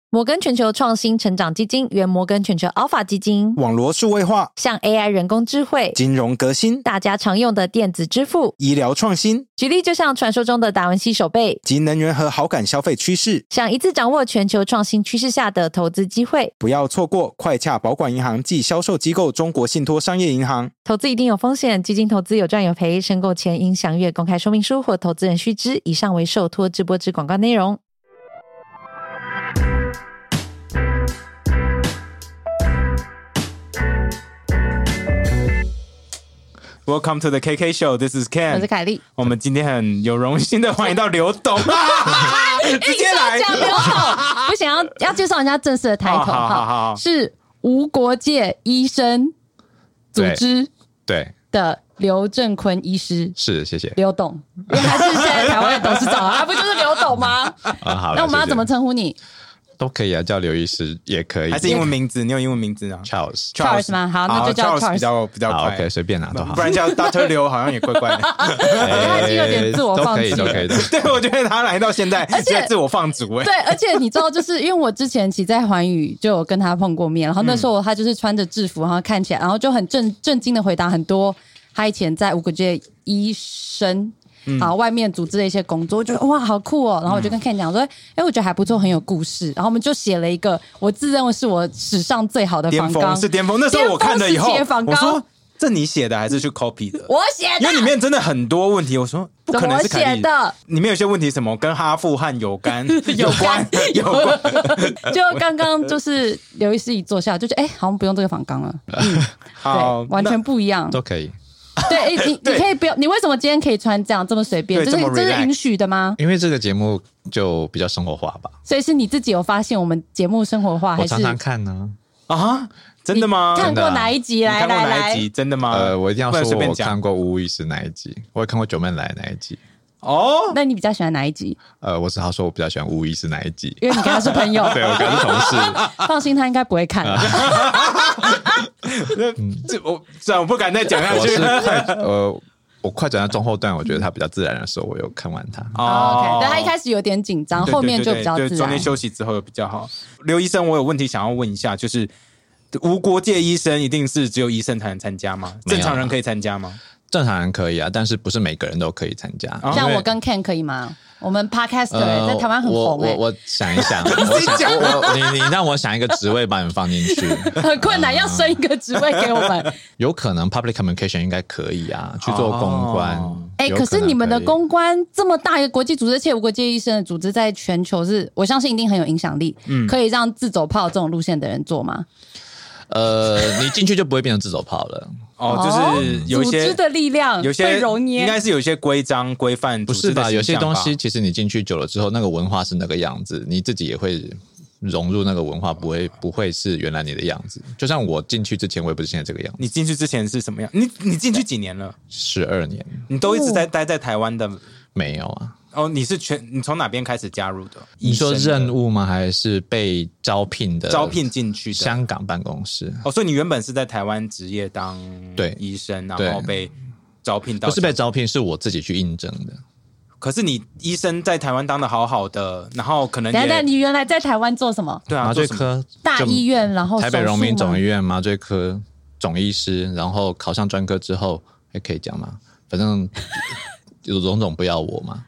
摩根全球创新成长基金原摩根全球 Alpha 基金， 网罗数位化， 像 AI 人工智慧、 金融革新， 大家常用的电子支付、 医疗创新， 举例就像传说中的达文西手背及能源和好感消费趋势， 想一次掌握全球创新趋势下的投资机会。 不要错过快洽保管银行暨销售机构中国信托商业银行。 投资一定有风险，基金投资有赚有赔，申购前应详阅公开说明书或投资人须知。以上为受托直播之广告内容。 Welcome to the KK Show. This is Ken. 我是凯莉。 我们今天很有荣幸的欢迎到刘董，直接来讲刘董，不想要介绍人家正式的抬头好， 是无国界医生组织对的刘正坤医师， 是谢谢刘董，因为他是现在台湾的董事长啊，不就是刘董吗？ 好， 那我们要怎么称呼你？ 都可以啊，叫刘医师也可以， 还是英文名字？你有英文名字啊 ？Charles 吗？好，那就叫 Charles 比较快。 OK， 随便拿都好， 不然叫 Dr. 刘好像也怪怪的。 他已经有点自我放弃了， 都可以。 对，我觉得他来到现在，而且自我放逐对，而且你知道，就是因为我之前其实在环宇就有跟他碰过面，然后那时候他就是穿着制服，然后看起来，然后就很震惊的回答很多他以前在无国界医生。好，外面组织的一些工作，我觉得哇，好酷哦！然后我就跟 Ken 讲说，我觉得还不错，很有故事。然后我们就写了一个我自认为是我史上最好的访纲， 是巅峰。那时候我看了以后，我说这你写的还是去 copy 的？ 我写的， 因为里面真的很多问题。我说不可能是凯莉写的， 里面有些问题什么跟阿富汗有关， 就刚刚就是刘医师一坐下，就觉得好像不用这个访纲了。对，完全不一样， 都可以。 对，你可以不要，你为什么今天可以穿这样这么随便？这是允许的吗？ 因为这个节目就比较生活化吧。 所以是你自己有发现我们节目生活化，还是我常常看呢？ 啊，真的吗？ 看过哪一集？来， 哪一集？真的吗？ 我一定要说，我看过吴医师哪一集，我也看过九妹来哪一集。 哦， 那你比较喜欢哪一集？我只好说我比较喜欢吴医师哪一集， 因为你跟他是朋友， 对，我跟他是同事。 放心，他应该不会看。 我不敢再讲下去。 我快转到中后段，我觉得他比较自然的时候，我有看完他。 OK， 但他一开始有点紧张，后面就比较自然。 中间休息之后又比较好。刘医生，我有问题想要问一下，就是无国界医生一定是只有医生才能参加吗？正常人可以参加吗？ 正常人可以啊，但是不是每个人都可以参加。 像我跟 Ken 可以吗？我们 Podcaster 在台湾很红我想一想，你让我想一个职位把你们放进去， 很困难，要升一个职位给我们。 有可能 public communication 应该可以啊，去做公关。 可是你们的公关这么大一个国际组织，而且无国界医生的组织在全球是，我相信一定很有影响力，可以让自走炮这种路线的人做吗？ 你进去就不会变成自走炮了。 就是有一些组织的力量， 有些应该是有一些规章规范， 不是吧？有些东西其实你进去久了之后，那个文化是那个样子，你自己也会融入那个文化，不会是原来你的样子。就像我进去之前，我也不是现在这个样子。 你进去之前是什么样？你进去几年了 ？12年。 你都一直待在台湾的？ 没有啊。 你从哪边开始加入的？ 你说任务吗？还是被招聘的？ 招聘进去的香港办公室。 所以你原本是在台湾职业当医生，然后被招聘到？ 不是被招聘，是我自己去应征的。 可是你医生在台湾当的好好的，然后可能等你原来在台湾做什么？ 对啊， 麻醉科大医院，然后台北荣民总医院麻醉科总医师，然后考上专科之后，还可以讲吗？反正荣总不要我嘛。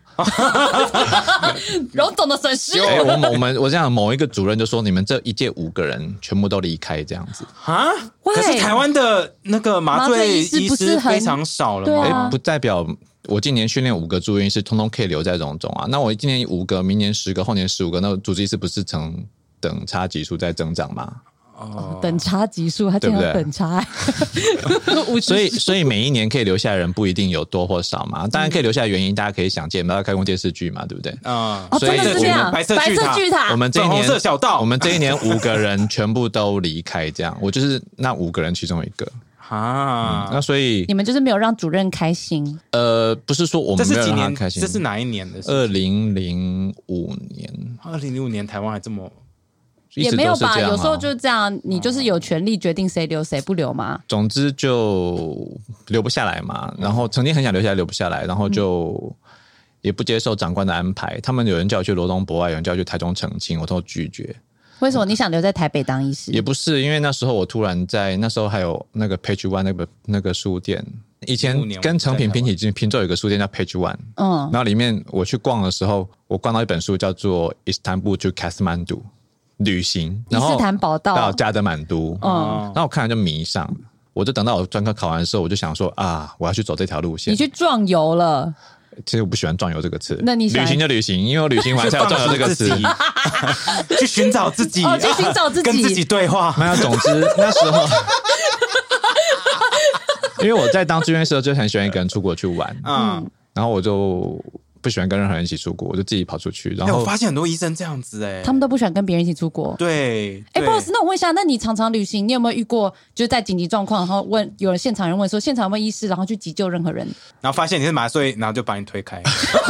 荣总的损失。 我这样某一个主任就说，你们这一届5个人全部都离开这样子啊？可是台湾的那个麻醉医师非常少了吗？ 不代表我今年训练5个住院医师，通通可以留在荣总啊。那我今年5个，明年10个，后年15个，那主治医师不是呈等差级数在增长吗？ 等差级数，他竟然有等差， 所以每一年可以留下的人不一定有多或少嘛。当然可以留下的原因，大家可以想见，大家看过电视剧嘛，对不对？ 真的是这样。白色巨塔， 我们这一年红色小道， 我们这一年5个人全部都离开，这样，我就是那5个人其中一个。那所以你们就是没有让主任开心？ 不是说我们没有让他开心。 这是哪一年的 ？2005年。 2005年台湾还这么。 也没有吧，有时候就这样，你就是有权利决定谁留谁不留嘛。 总之就留不下来嘛，然后曾经很想留下来，留不下来，然后就也不接受长官的安排。他们有人叫我去罗东博爱，有人叫我去台中澄清，我都拒绝。 为什么你想留在台北当医师？ 也不是，因为那时候我突然那时候还有那个 Page One 那个书店，以前跟诚品平起平坐有个书店叫 Page One， 然后里面我去逛的时候，我逛到一本书叫做 Istanbul to Kathmandu 旅行，然后伊斯坦堡到加德满都，然后我看了就迷上了，我就等到我专科考完的时候，我就想说啊，我要去走这条路线。 你去壮游了？ 其实我不喜欢壮游这个词， 那你旅行就旅行，因为我旅行完才有壮游这个词， 去寻找自己， 去寻找自己， 跟自己对话。 没有，总之那时候，因为我在当志愿时候就很喜欢一个人出国去玩，然后我就不喜欢跟任何人一起出国，我就自己跑出去。然后我发现很多医生这样子他们都不喜欢跟别人一起出国。 对 ，boss， 那我问一下，那你常常旅行，你有没有遇过就是在紧急状况，然后有人现场人问说现场有没有医师，然后去急救任何人， 然后发现你是麻醉，然后就把你推开。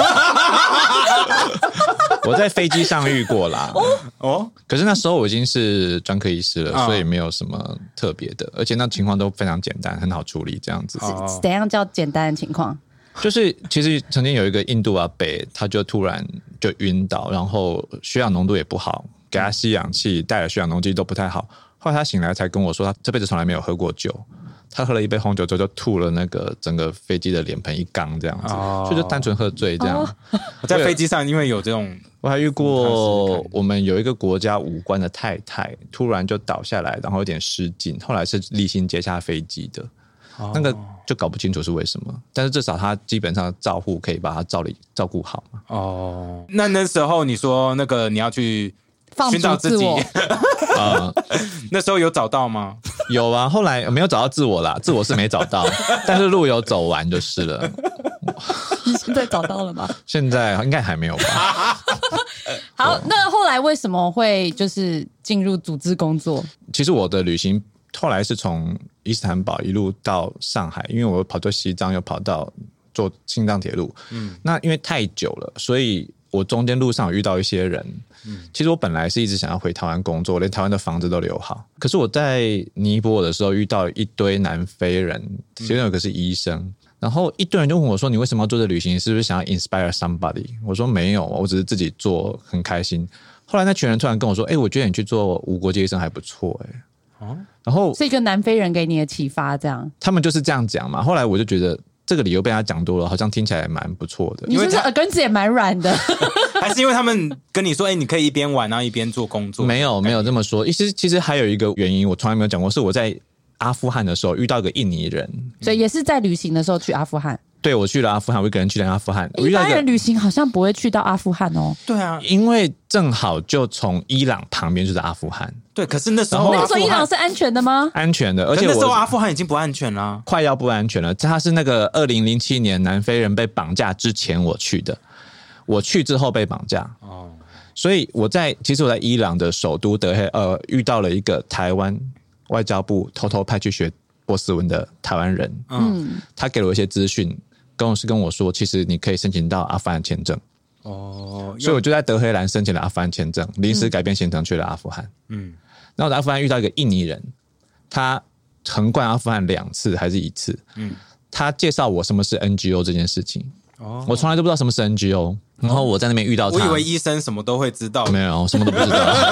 我在飞机上遇过啦，可是那时候我已经是专科医师了，所以没有什么特别的，而且那情况都非常简单，很好处理，这样子。 怎样叫简单的情况？ 就是其实曾经有一个印度阿伯，他就突然就晕倒，然后血氧浓度也不好，给他吸氧气，带了血氧浓度都不太好。后来他醒来才跟我说，他这辈子从来没有喝过酒。他喝了一杯红酒之后，就吐了那个整个飞机的脸盆一缸这样子，所以就单纯喝醉这样。 我在飞机上因为有这种， 我还遇过我们有一个国家武官的太太突然就倒下来，然后有点失禁，后来是立新接下飞机的。那个就搞不清楚是为什么，但是至少他基本上照护可以把他照顾好嘛。 那时候你说那个你要去寻找自己，那时候有找到吗？ 有啊，后来没有找到自我啦，自我是没找到，但是路有走完就是了。 你现在找到了吗？ 现在应该还没有吧。 好，那后来为什么会就是进入组织工作？ 其实我的旅行后来是从伊斯坦堡一路到上海，因为我跑到西藏又跑到坐青藏铁路，那因为太久了，所以我中间路上有遇到一些人。其实我本来是一直想要回台湾工作，连台湾的房子都留好。可是我在尼泊尔的时候遇到一堆南非人，其中有一个是医生，然后一堆人就问我说：“你为什么要做这旅行？是不是想要 inspire somebody？” 我说：“没有，我只是自己做，很开心。”后来那群人突然跟我说：“我觉得你去做无国界医生还不错。”然后是一个南非人给你的启发，这样他们就是这样讲嘛。后来我就觉得这个理由被他讲多了，好像听起来蛮不错的。 你是不是耳根子也蛮软的？ 还是因为他们跟你说，你可以一边玩然后一边做工作？没有这么说。其实还有一个原因，我从来没有讲过，是我在阿富汗的时候遇到一个印尼人， 所以也是在旅行的时候去阿富汗。 对，我去了阿富汗，我一个人去了阿富汗。 一般人旅行好像不会去到阿富汗哦。 对啊， 因为正好就从伊朗旁边就是阿富汗。 对，可是那时候伊朗是安全的吗？ 安全的，而且那时候阿富汗已经不安全了， 快要不安全了。他是那个2007年南非人被绑架之前我去的，我去之后被绑架。所以其实我在伊朗的首都德黑遇到了一个台湾外交部偷偷派去学波斯文的台湾人。他给了我一些资讯。跟我说，其实你可以申请到阿富汗签证。所以我就在德黑兰申请了阿富汗签证，临时改变行程去了阿富汗。然后我在阿富汗遇到一个印尼人，他横贯阿富汗2次还是1次。他介绍我什么是 NGO 这件事情。我从来都不知道什么是 NGO， 然后我在那边遇到他， 我以为医生什么都会知道， 没有，什么都不知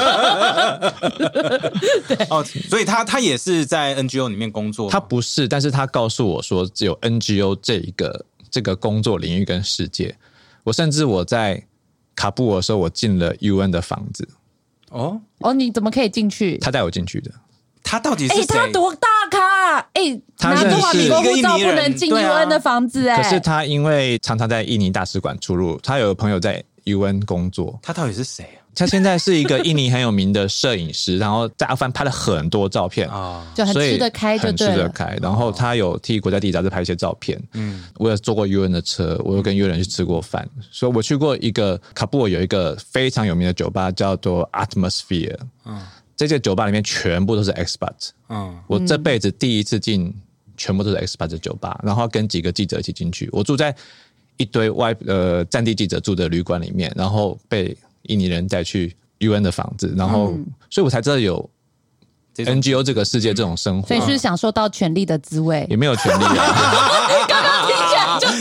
道。所以他也是在 NGO 里面工作。 他不是，但是他告诉我说只有 NGO 这个工作领域跟世界。甚至我在卡布尔的时候，我进了 UN 的房子。 你怎么可以进去？ 他带我进去的。 他到底是谁？ 他多大咖？拿中华民国护照不能进 UN 的房子。 可是他因为常常在印尼大使馆出入，他有个朋友在 UN 工作。 他到底是谁啊？ 他现在是一个印尼很有名的摄影师，然后在阿富汗拍了很多照片， 就很吃得开，就对了， 很吃得开。然后他有替国家地理杂志拍一些照片。我有坐过 UN 的车，我有跟 UN 人去吃过饭，所以我去过一个卡布尔有一个非常有名的酒吧叫做 Atmosphere。这些酒吧里面全部都是 expat。我这辈子第一次进全部都是 expat 的酒吧，然后跟几个记者一起进去。我住在一堆战地记者住的旅馆里面，然后被印尼人带去 UN 的房子，然后所以我才知道有 NGO 这个世界这种生活。 所以是享受到权力的滋味。 也没有权力啊。 刚刚听起来就是这个。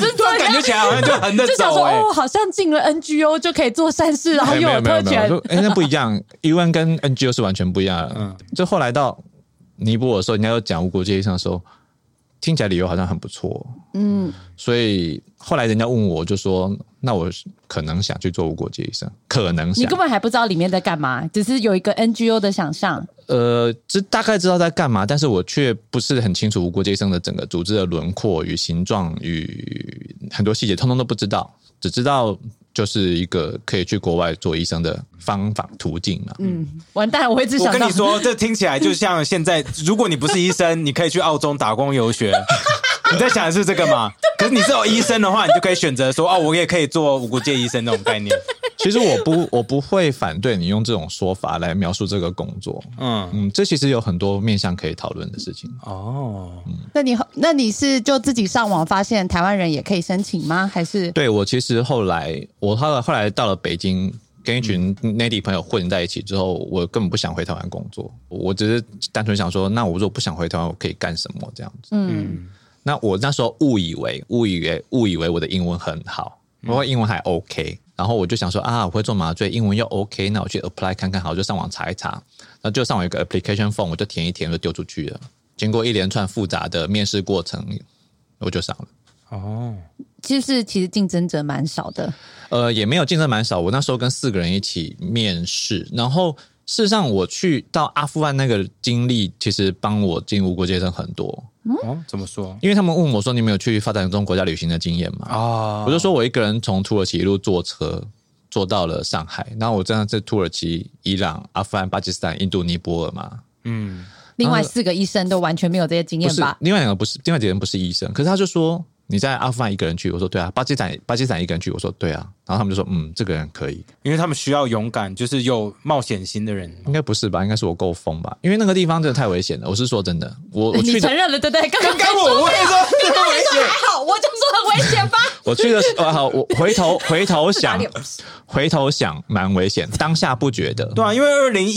感觉起来好像就横着就想说走哦，好像进了 NGO 就可以做善事，然后又有特权。 那不一样，UN 跟 NGO 是完全不一样的。就后来到尼泊尔的时候，人家又讲无国界医生的时候，听起来理由好像很不错。所以后来人家问我，就说那我可能想去做无国界医生，可能想。 你根本还不知道里面在干嘛，只是有一个 NGO 的想象。 大概知道在干嘛，但是我却不是很清楚无国界医生的整个组织的轮廓与形状与很多细节，通通都不知道，只知道就是一个可以去国外做医生的方法途径嘛。 完蛋，我一直想到。 我跟你说，这听起来就像现在，如果你不是医生，你可以去澳洲打工游学。你在想的是这个吗？可是你是有医生的话，你就可以选择说，哦，我也可以做无国界医生那种概念。 其实我不会反对你用这种说法来描述这个工作。这其实有很多面向可以讨论的事情。 那你是就自己上网发现台湾人也可以申请吗？还是？ 对，我其实后来到了北京，跟一群内地朋友混在一起之后，我根本不想回台湾工作。我只是单纯想说，那我如果不想回台湾，我可以干什么这样子？那我那时候误以为我的英文很好，我英文还 OK， 然后我就想说啊，我会做麻醉，英文又 OK， 那我去 apply 看看好，我就上网查一查，那就上网有个 application form， 我就填一填就丢出去了。经过一连串复杂的面试过程，我就上了。 其实竞争者蛮少的。 也没有竞争蛮少，我那时候跟4个人一起面试，然后事实上我去到阿富汗那个经历，其实帮我进无国界医生很多。 怎么说？ 因为他们问我说，你没有去发展中国家旅行的经验吗？我就说我一个人从土耳其一路坐车坐到了上海，然后我真的在土耳其、伊朗、阿富汗、巴基斯坦、印度、尼泊尔嘛。 另外4个医生都完全没有这些经验吧？ 另外几个人不是医生，可是他就说你在阿富汗一个人去，我说对啊。巴基斯坦一个人去，我说对啊。然后他们就说这个人可以， 因为他们需要勇敢，就是有冒险心的人。 应该不是吧？应该是我够疯吧？因为那个地方真的太危险了。我是说真的，我去你承认了对不对？刚刚我跟你说很危险，还好，我就说很危险吧。 我去的好，我回头想蛮危险，当下不觉得。 对啊，因为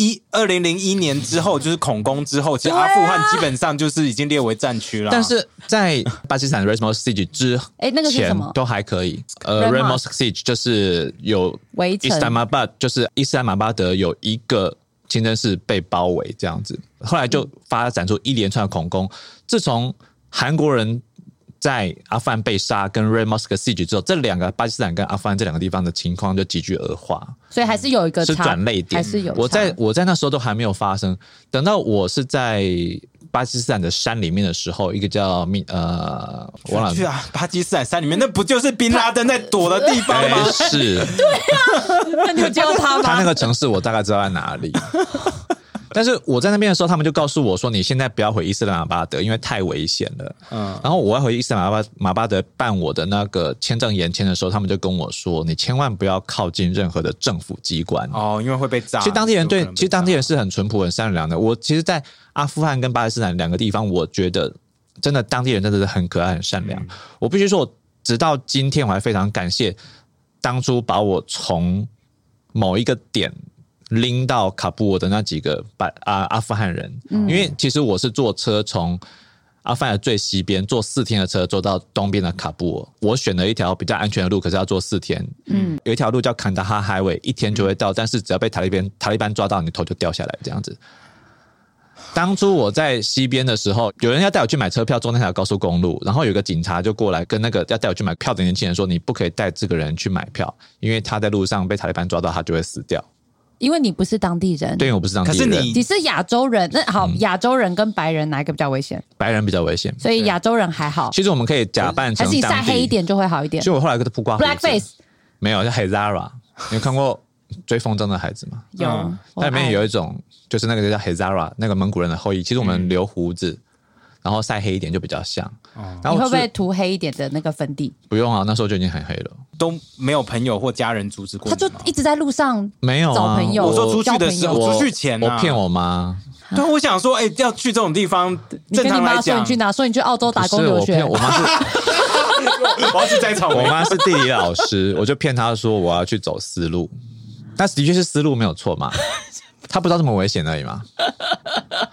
2001年之后，就是恐攻之后，其实阿富汗基本上就是已经列为战区了。 但是在巴基斯坦 Remus Siege 之那个是什么？ 前都还可以。Remus Siege 就是有伊斯兰马巴，就是伊斯兰马巴德有一个清真寺被包围这样子，后来就发展出一连串的恐攻。自从韩国人在阿富汗被杀跟 Red Mosque Siege 之后，这两个巴基斯坦跟阿富汗这两个地方的情况就急剧恶化， 所以还是有一个是转捩点， 还是有。 我在那时候都还没有发生，等到我是在巴基斯坦的山里面的时候，一个叫忘了去啊，巴基斯坦山里面，那不就是宾拉登在躲的地方吗？ 是， 对啊，那你有教他吗？ 他那个城市我大概知道在哪里。但是我在那边的时候，他们就告诉我说：“你现在不要回伊斯兰马巴德，因为太危险了。”然后我要回伊斯兰马巴德办我的那个签证延签的时候，他们就跟我说：“你千万不要靠近任何的政府机关因为会被炸。” 其实当地人是很淳朴、很善良的。我其实，在阿富汗跟巴基斯坦两个地方，我觉得真的当地人真的是很可爱、很善良。我必须说，直到今天我还非常感谢当初把我从某一个点拎到喀布尔的那几个阿富汗人，因为其实我是坐车从阿富汗的最西边坐4天的车坐到东边的喀布尔，我选了一条比较安全的路，可是要坐4天。有一条路叫坎达哈 Highway， 1天就会到，但是只要被塔利班抓到，你头就掉下来这样子。当初我在西边的时候，有人要带我去买车票坐那条高速公路，然后有个警察就过来跟那个要带我去买票的年轻人说：“你不可以带这个人去买票，因为他在路上被塔利班抓到，他就会死掉。” 因为你不是当地人， 对，我不是当地人。 可是你是亚洲人，那好，亚洲人跟白人哪一个比较危险？ 白人比较危险， 所以亚洲人还好。 其实我们可以假扮成当地， 还是你晒黑一点就会好一点。 所以我后来跟他不刮胡子 ，Blackface 没有，叫 Hazara。你有看过《追风筝的孩子》吗？ 有， 那里面有一种就是那个叫 Hazara， 那个蒙古人的后裔。其实我们留胡子，然后晒黑一点就比较像。然后你会不会涂黑一点的那个粉底？ 不用啊，那时候就已经很黑了。 都没有朋友或家人阻止过你吗？ 他就一直在路上没有找朋友。 我说出去的时候，出去前我骗我妈。 对，我想说，要去这种地方，正常来讲， 你去哪？说你去澳洲打工留学。 我妈是， 我要去摘草莓。 我妈是地理老师，我就骗她说我要去走丝路，但的确是丝路没有错嘛。他不知道这么危险而已嘛。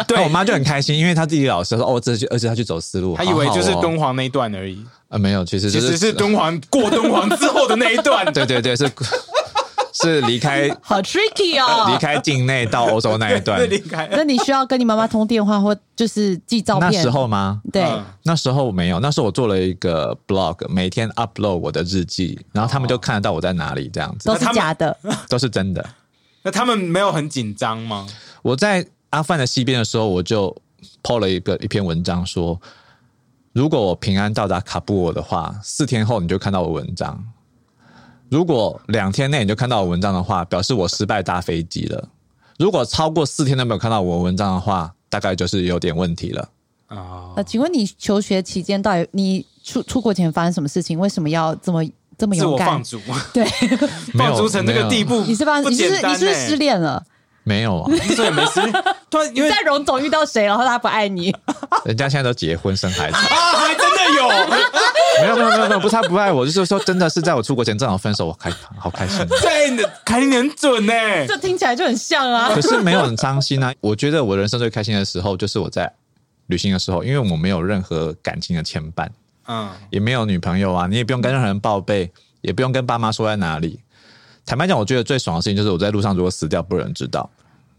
对， 那我妈就很开心，因为她自己老师说哦，这儿子要去走丝路， 她以为就是好好哦敦煌那一段而已。 没有，其实是敦煌过敦煌之后的那一段。 对对对，是离开好 tricky 哦， 离开境内到欧洲那一段。 离开。 那你需要跟你妈妈通电话或就是寄照片？ 那时候吗？ 对， 那时候没有，那时候我做了一个 blog， 每天 upload 我的日记，然后他们就看得到我在哪里，这样子都是假的， 都是真的。 那他们没有很紧张吗？ 我在阿富汗的西边的时候，我就 po 了一篇文章说，如果我平安到达喀布尔的话，4天后你就看到我文章。如果2天内你就看到我文章的话，表示我失败搭飞机了。如果超过4天都没有看到我文章的话，大概就是有点问题了。 请问你求学期间到底你出国前发生什么事情？为什么要这么勇敢？ 自我放逐， 对， 放逐成这个地步， 你是失恋了？ 没有啊， 那时候也没失恋。突然因为在荣总遇到谁，然后他不爱你， 人家现在都结婚生孩子啊，还真的有。 没有，不是他不爱我，就是说真的是在我出国前正好分手，我好开心。 对，凯琳很准呢， 这听起来就很像啊。 可是没有很伤心啊。我觉得我人生最开心的时候就是我在旅行的时候，因为我没有任何感情的牵绊，也没有女朋友啊，你也不用跟任何人报备，也不用跟爸妈说在哪里。坦白讲，我觉得最爽的事情就是我在路上如果死掉，不能知道，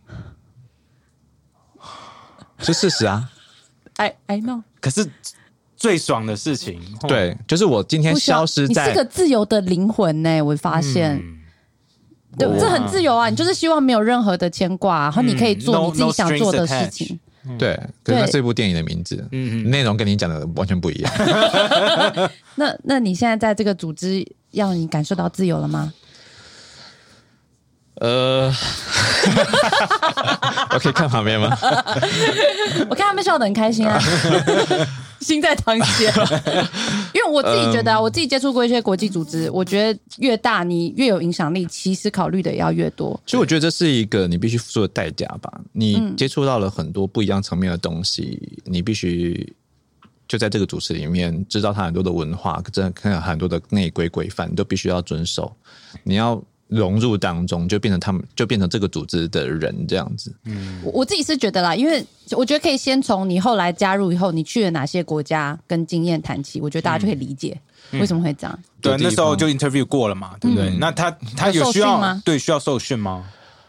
是事实啊。 I know。 可是最爽的事情， 对，就是我今天消失在， 你是个自由的灵魂呢，我发现。对，这很自由啊！你就是希望没有任何的牵挂，然后你可以做你自己想做的事情。 对，可是那是一部电影的名字，内容跟你讲的完全不一样。 那你现在在这个组织，让你感受到自由了吗？ 我可以看旁边吗？ 我看他们笑得很开心啊，心在淌血。因为我自己觉得我自己接触过一些国际组织，我觉得越大你越有影响力，其实考虑的也要越多。 所以我觉得这是一个你必须付出的代价吧。你接触到了很多不一样层面的东西，你必须就在这个组织里面知道它很多的文化，看很多的内规规范，你都必须要遵守。你要融入当中，就变成这个组织的人这样子。 我自己是觉得啦，因为我觉得可以先从你后来加入以后，你去了哪些国家跟经验谈起，我觉得大家就可以理解为什么会这样。 对，那时候就 interview 过了嘛，对不对？那他有需要吗？对，需要受训吗？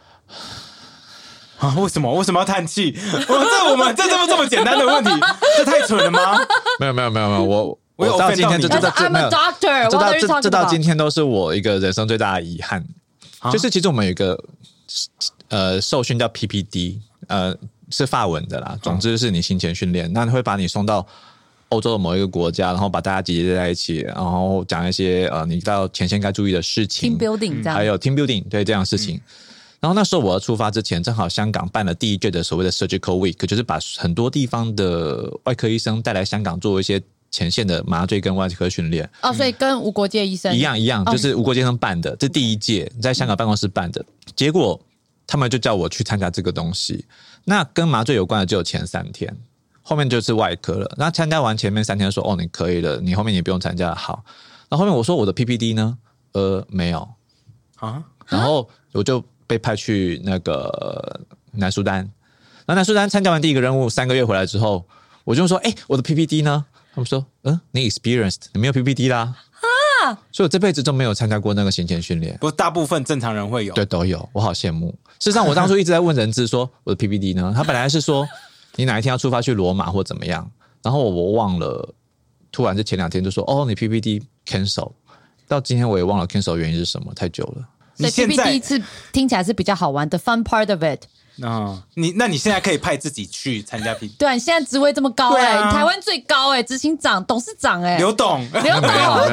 啊，为什么要叹气？我们这么简单的问题，这太蠢了吗？ 没有，我到今天这到今天都是我一个人生最大的遗憾，就是其实我们有一个受训叫 PPD， 是法文的啦，总之是你行前训练，那会把你送到欧洲的某一个国家，然后把大家集结在一起，然后讲一些你到前线该注意的事情 ，team building 这样， 还有 team building 对这样的事情。然后那时候我要出发之前，正好香港办了第一届的所谓的 Surgical Week， 就是把很多地方的外科医生带来香港做一些前线的麻醉跟外科训练。 所以跟无国界医生一样，就是无国界医生办的，这第一届在香港办公室办的。结果他们就叫我去参加这个东西。那跟麻醉有关的就有前3天，后面就是外科了。那参加完前面3天说你可以了，你后面也不用参加了。好，然后后面我说我的 PPD 呢？没有啊。然后我就被派去那个南苏丹。那南苏丹参加完第一个任务3个月回来之后，我就说我的 PPD 呢？他们说你 experienced， 你没有 PPD 啦。所以我这辈子都没有参加过那个行前训练。 不过大部分正常人会有。 对，都有，我好羡慕。事实上我当初一直在问人资说我的 PPD 呢？他本来是说你哪一天要出发去罗马或怎么样，然后我忘了，突然是前2天就说你 PPD cancel， 到今天我也忘了 cancel 原因是什么，太久了。 所以 PPD 是听起来是比较好玩的 fun part of it。 那你现在可以派自己去参加 PPD？ 对啊，你现在职位这么高台湾最高执行长、董事长刘董， 没有，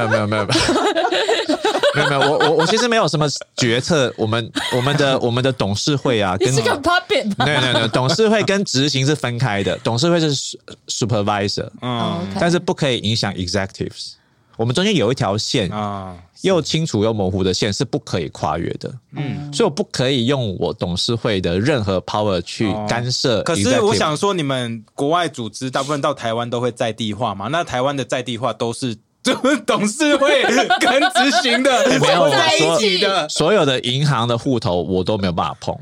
我其实没有什么决策，我们的董事会啊， 你是个 puppet 吧？ 对，董事会跟执行是分开的，董事会是 supervisor，但是不可以影响 executives。我们中间有一条线又清楚又模糊的线是不可以跨越的，所以我不可以用我董事会的任何 power 去干涉。 可是我想说，你们国外组织大部分到台湾都会在地化嘛？那台湾的在地化都是董事会跟执行的没有在一起的， 所有的银行的户头我都没有办法碰。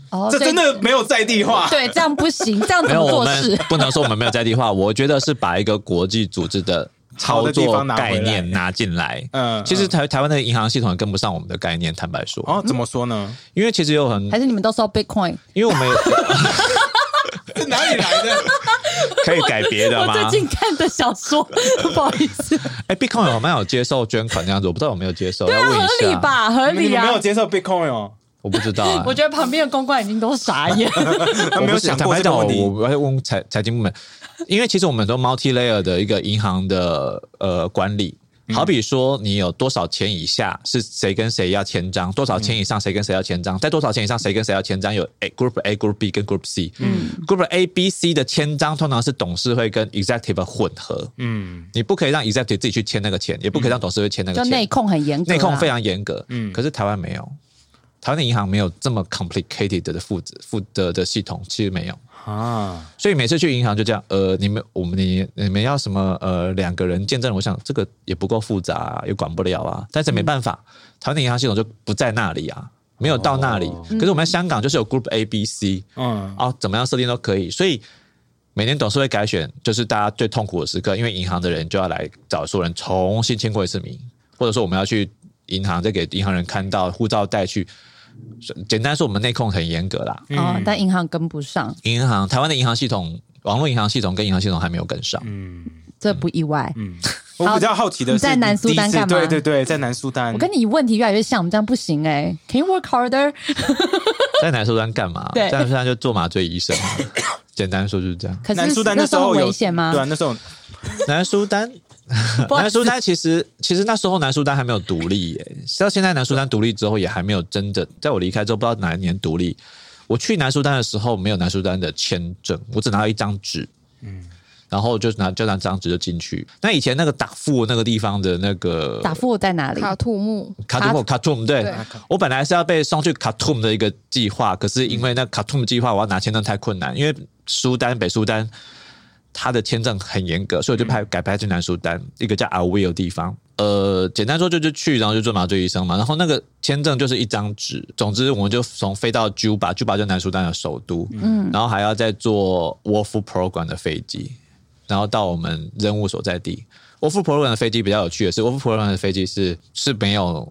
这真的没有在地化。 对，这样不行，这样怎没有，我么做事们？不能说我们没有在地化，我觉得是把一个国际组织的操作概念拿进来。其实台湾的银行系统也跟不上我们的概念，坦白说。 哦，怎么说呢？ 因为其实有很， 还是你们都收 Bitcoin？ 因为我们这哪里来的？ 可以改别的吗？ 我最近看的小说，不好意思。 Bitcoin 有没有接受捐款这样子？我不知道有没有接受， 对啊， 要问一下。 合理吧？合理啊。 你们没有接受 Bitcoin 哦？ 我不知道啊。 我觉得旁边的公关已经都傻眼。 他没有想过这个问题。 我要问财经部门，因为其实我们都 multi-layer 的一个银行的管理。好比说，你有多少钱以下是谁跟谁要签章，多少钱以上谁跟谁要签章，在多少钱以上谁跟谁要签章，有 Group A、Group B 跟 Group C。Group A、B、C 的签章通常是董事会跟 Executive 混合。你不可以让 Executive 自己去签那个钱，也不可以让董事会签那个钱。 就内控很严格， 内控非常严格。可是台湾没有，台湾的银行没有这么 complicated 的系统，其实没有。所以每次去银行就这样，你们要什么2个人见证人，我想这个也不够复杂啊，也管不了啊。但是没办法，台湾的银行系统就不在那里啊，没有到那里。可是我们在香港就是有 Group A、B、C， 怎么样设定都可以。所以每年董事会改选，就是大家最痛苦的时刻，因为银行的人就要来找所有人重新签过一次名，或者说我们要去银行再给银行人看到护照带去。简单说，我们内控很严格啦。 但银行跟不上。 台湾的银行系统，网络银行系统跟银行系统还没有跟上。 这不意外。 我比较好奇的是， 你在南苏丹干嘛？ 对，在南苏丹。 我跟你问题越来越像，我们这样不行哎。Can you work harder？ 在南苏丹干嘛？在南苏丹就做麻醉医生。简单说就是这样。 可是南苏丹那时候危险吗？ 对啊，那时候南苏丹其实那时候南苏丹还没有独立耶，到现在南苏丹独立之后也还没有真的，在我离开之后不知道哪一年独立。我去南苏丹的时候没有南苏丹的签证，我只拿到一张纸，然后就拿张纸就进去。那以前那个达富那个地方的那个达富在哪里？ 卡图姆对，我本来是要被送去卡图姆的一个计划，可是因为那卡图姆计划我要拿签证太困难，因为北苏丹他的签证很严格，所以我就改派去南苏丹一个叫阿威的地方。简单说就去，然后就做麻醉医生嘛。然后那个签证就是一张纸，总之我们就飞到 Juba 就南苏丹的首都，然后还要再坐 Wolf Program 的飞机，然后到我们任务所在地。Wolf Program 的飞机比较有趣的是 ，Wolf Program 的飞机是没有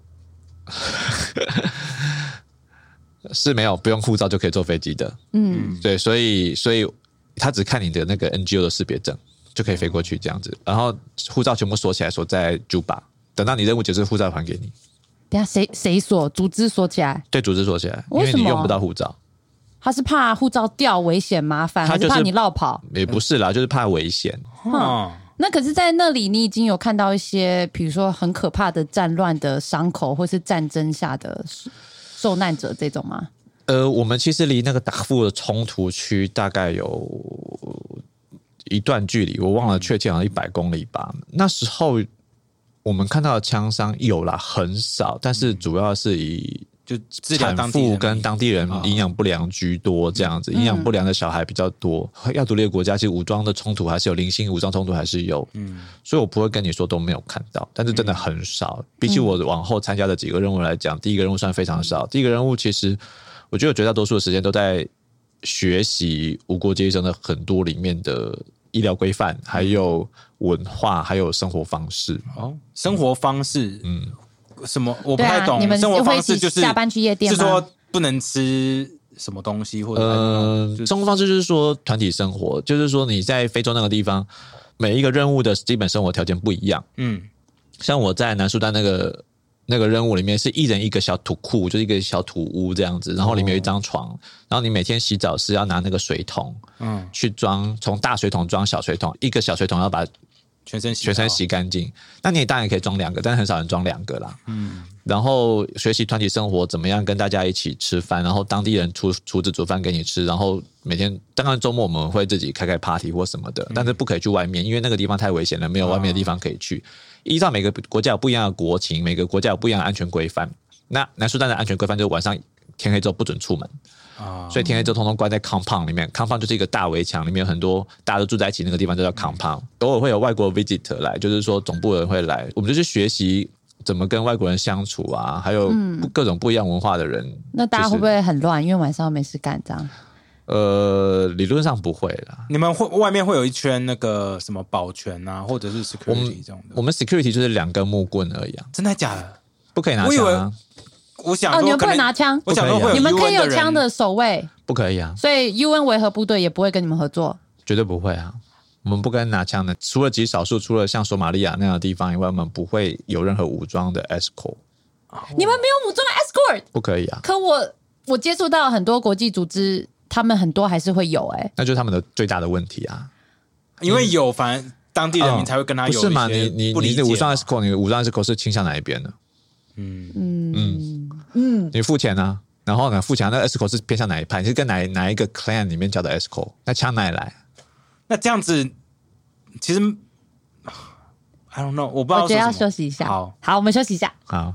是没有不用护照就可以坐飞机的。对，所以他只看你的那个 NGO 的识别证就可以飞过去这样子，然后护照全部锁起来，锁在 Juba， 等到你任务结束，护照还给你。 等一下谁锁？组织锁起来？ 对，组织锁起来，因为你用不到护照。 他是怕护照掉危险麻烦，还是怕你落跑？ 也不是啦，就是怕危险。 那可是，在那里你已经有看到一些，比如说很可怕的战乱的伤口，或是战争下的受难者这种吗？ 我们其实离那个达富的冲突区大概有一段距离，我忘了确切，好像100公里吧。那时候我们看到的枪伤有啦，很少，但是主要是以就产妇跟当地人营养不良居多，这样子，营养不良的小孩比较多。要独立的国家，其实武装的冲突还是有，零星武装冲突还是有。所以我不会跟你说都没有看到，但是真的很少。比起我往后参加的几个任务来讲，第一个任务算非常少。第一个任务其实我觉得绝大多数的时间都在学习无国界医生的很多里面的医疗规范，还有文化，还有生活方式。 生活方式，什么我不太懂。 你们生活方式就是下班去夜店吗？ 是说不能吃什么东西，或者生活方式就是说团体生活，就是说你在非洲那个地方，每一个任务的基本生活条件不一样。像我在南苏丹那个任务里面是一人一个小土库，就是一个小土屋这样子，然后里面有一张床，然后你每天洗澡是要拿那个水桶，去装，从大水桶装小水桶，一个小水桶要把全身洗干净。那你当然也可以装2个，但是很少人装2个啦。然后学习团体生活，怎么样跟大家一起吃饭，然后当地人厨子煮饭给你吃，然后每天当然周末我们会自己开 party 或什么的，但是不可以去外面，因为那个地方太危险了，没有外面的地方可以去。依照每个国家有不一样的国情，每个国家有不一样的安全规范。那南苏丹的安全规范就是晚上天黑之后不准出门，所以天黑之后通通关在 compound 里面。compound 就是一个大围墙，里面有很多大家都住在一起，那个地方就叫 compound。偶尔会有外国 visitor 来，就是说总部的人会来，我们就去学习怎么跟外国人相处啊，还有各种不一样文化的人。 那大家会不会很乱？因为晚上没事干这样？ 理论上不会啦。 你们外面会有一圈那个什么保全啊，或者是 security 这种的？ 我们 security 就是2根木棍而已啊。 真的假的？ 不可以拿枪啊！ 我想说你们不能拿枪， 我想说会有 UN 的人， 你们可以有枪的守卫， 不可以啊。 所以 UN 维和部队也不会跟你们合作， 绝对不会啊。我们不跟拿枪的，除了极少数，除了像索马利亚那样的地方以外，我们不会有任何武装的 escort。 你们没有武装 escort， 不可以啊。 可我接触到很多国际组织，他们很多还是会有那就是他们的最大的问题啊。 因为有，反正当地人民才会跟他有不是嘛？ 你的武装 escort， 你的武装 escort 是倾向哪一边的？你付钱啊，然后呢，付钱，那 escort 是偏向哪一派？你是跟哪一个 clan 里面叫的 escort？ 那枪哪里来？ 那这样子，其实 I don't know， 我不知道。 我觉得要休息一下。好，我们休息一下。 好，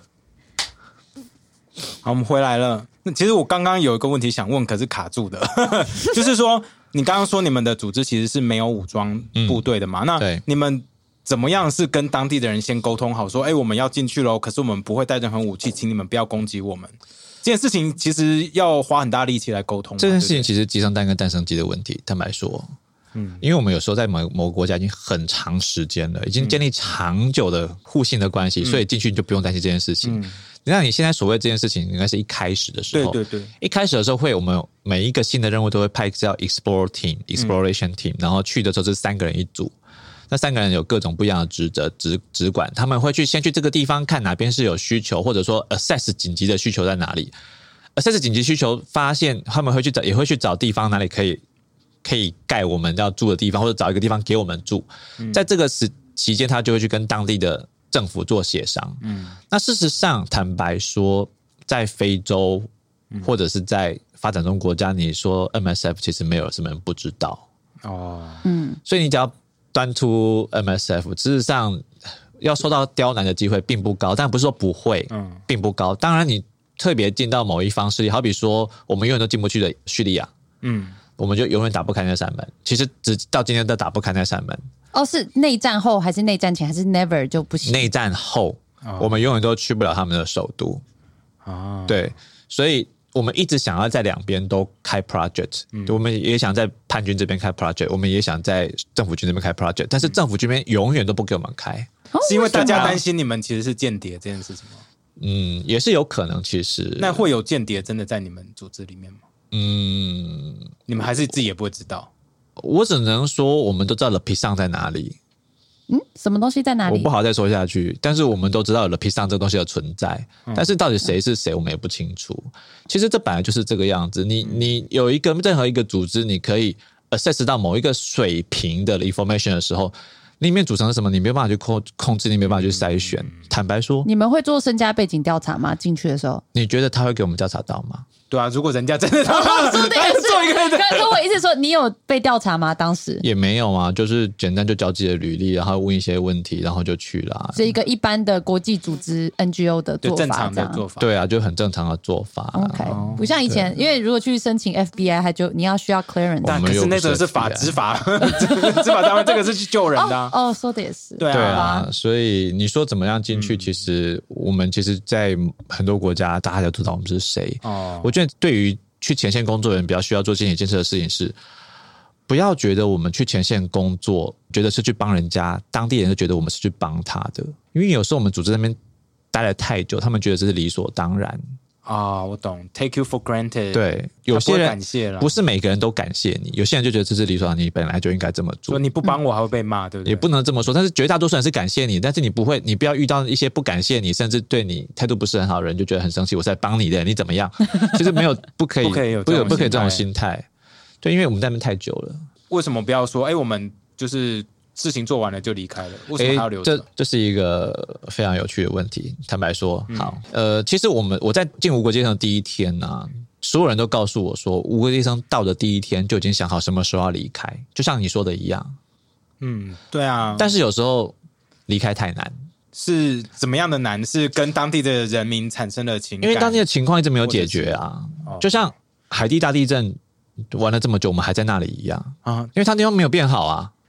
我们回来了。那其实我刚刚有一个问题想问，可是卡住的，就是说，你刚刚说你们的组织其实是没有武装部队的嘛？那你们怎么样是跟当地的人先沟通好，说，我们要进去咯，可是我们不会带任何武器，请你们不要攻击我们。这件事情其实要花很大力气来沟通。 这件事情其实集成弹跟诞生机的问题，坦白说。因为我们有时候在某个国家已经很长时间了，已经建立长久的互信的关系，所以进去你就不用担心这件事情。那你现在所谓这件事情，应该是一开始的时候， 对， 一开始的时候我们每一个新的任务都会派叫 exploration team， 然后去的时候是3个人一组，那3个人有各种不一样的职责只管，他们会先去这个地方看哪边是有需求，或者说 assess 紧急的需求在哪里 ，assess 紧急需求发现他们也会去找地方哪里可以盖我们要住的地方，或者找一个地方给我们住。在这个期间，他就会去跟当地的政府做协商。那事实上，坦白说，在非洲或者是在发展中国家，你说 MSF 其实没有什么人不知道。所以你只要端出 MSF， 事实上要受到刁难的机会并不高，但不是说不会，并不高。当然，你特别进到某一方势力，好比说我们永远都进不去的叙利亚，我们就永远打不开那扇门。其实直到今天都打不开那扇门。是内战后还是内战前还是 never 就不行？ 内战后，我们永远都去不了他们的首都。对，所以我们一直想要在两边都开 project，我们也想在叛军这边开 project， 我们也想在政府军这边开 project， 但是政府军这边永远都不给我们开。 是因为大家担心你们其实是间谍这件事情吗？ 也是有可能。其实那会有间谍真的在你们组织里面吗？你们还是自己也不会知道。 我只能说我们都知道 Le Pisang 在哪里。 什么东西在哪里？ 我不好再说下去，但是我们都知道 Le Pisang 这个东西的存在，但是到底谁是谁我们也不清楚。其实这本来就是这个样子，你有任何一个组织，你可以 access 到某一个水平的 information 的时候，里面组成了什么，你没有办法去控制，你没有办法去筛选。坦白说， 你们会做身家背景调查吗？进去的时候， 你觉得他会给我们调查到吗？ 对啊，如果人家真的做一个， 可我意思说，你有被调查吗？当时也没有啊，就是简单就交自己的履历，然后问一些问题，然后就去了。 是一个一般的国际组织 NGO 的做法， 正常的做法。 对啊，就很正常的做法。 OK，不像以前，因为如果去申请 FBI， 你要需要 clearance， 但可是那个是执法单位，这个是去救人的。 说的也是。 对啊，所以你说怎么样进去？其实我们在很多国家，大家都知道我们是谁。我觉得对于去前线工作的人比较需要做心理建设的事情是，不要觉得我们去前线工作觉得是去帮人家，当地人就觉得我们是去帮他的，因为有时候我们组织那边待了太久，他们觉得这是理所当然。 我懂 ，take you for granted。 对，有些人感谢了， 不是每个人都感谢你，有些人就觉得这是理所当然，你本来就应该这么做。 说你不帮我还会被骂，对不对？ 也不能这么说，但是绝大多数人是感谢你，但是你不要遇到一些不感谢你，甚至对你态度不是很好的人，就觉得很生气。我是在帮你的，你怎么样？其实没有，不可以这种心态。对，因为我们在那边太久了。为什么不要说？我们就是事情做完了就离开了，为什么还要留着？这是一个非常有趣的问题。坦白说，好，其实我在进无国界生的第一天啊，所有人都告诉我说，无国界生到的第一天就已经想好什么时候要离开，就像你说的一样。对啊。但是有时候离开太难。是怎么样的难？是跟当地的人民产生了情感，因为当地的情况一直没有解决啊。就像海地大地震玩了这么久，我们还在那里一样啊，因为它地方没有变好啊。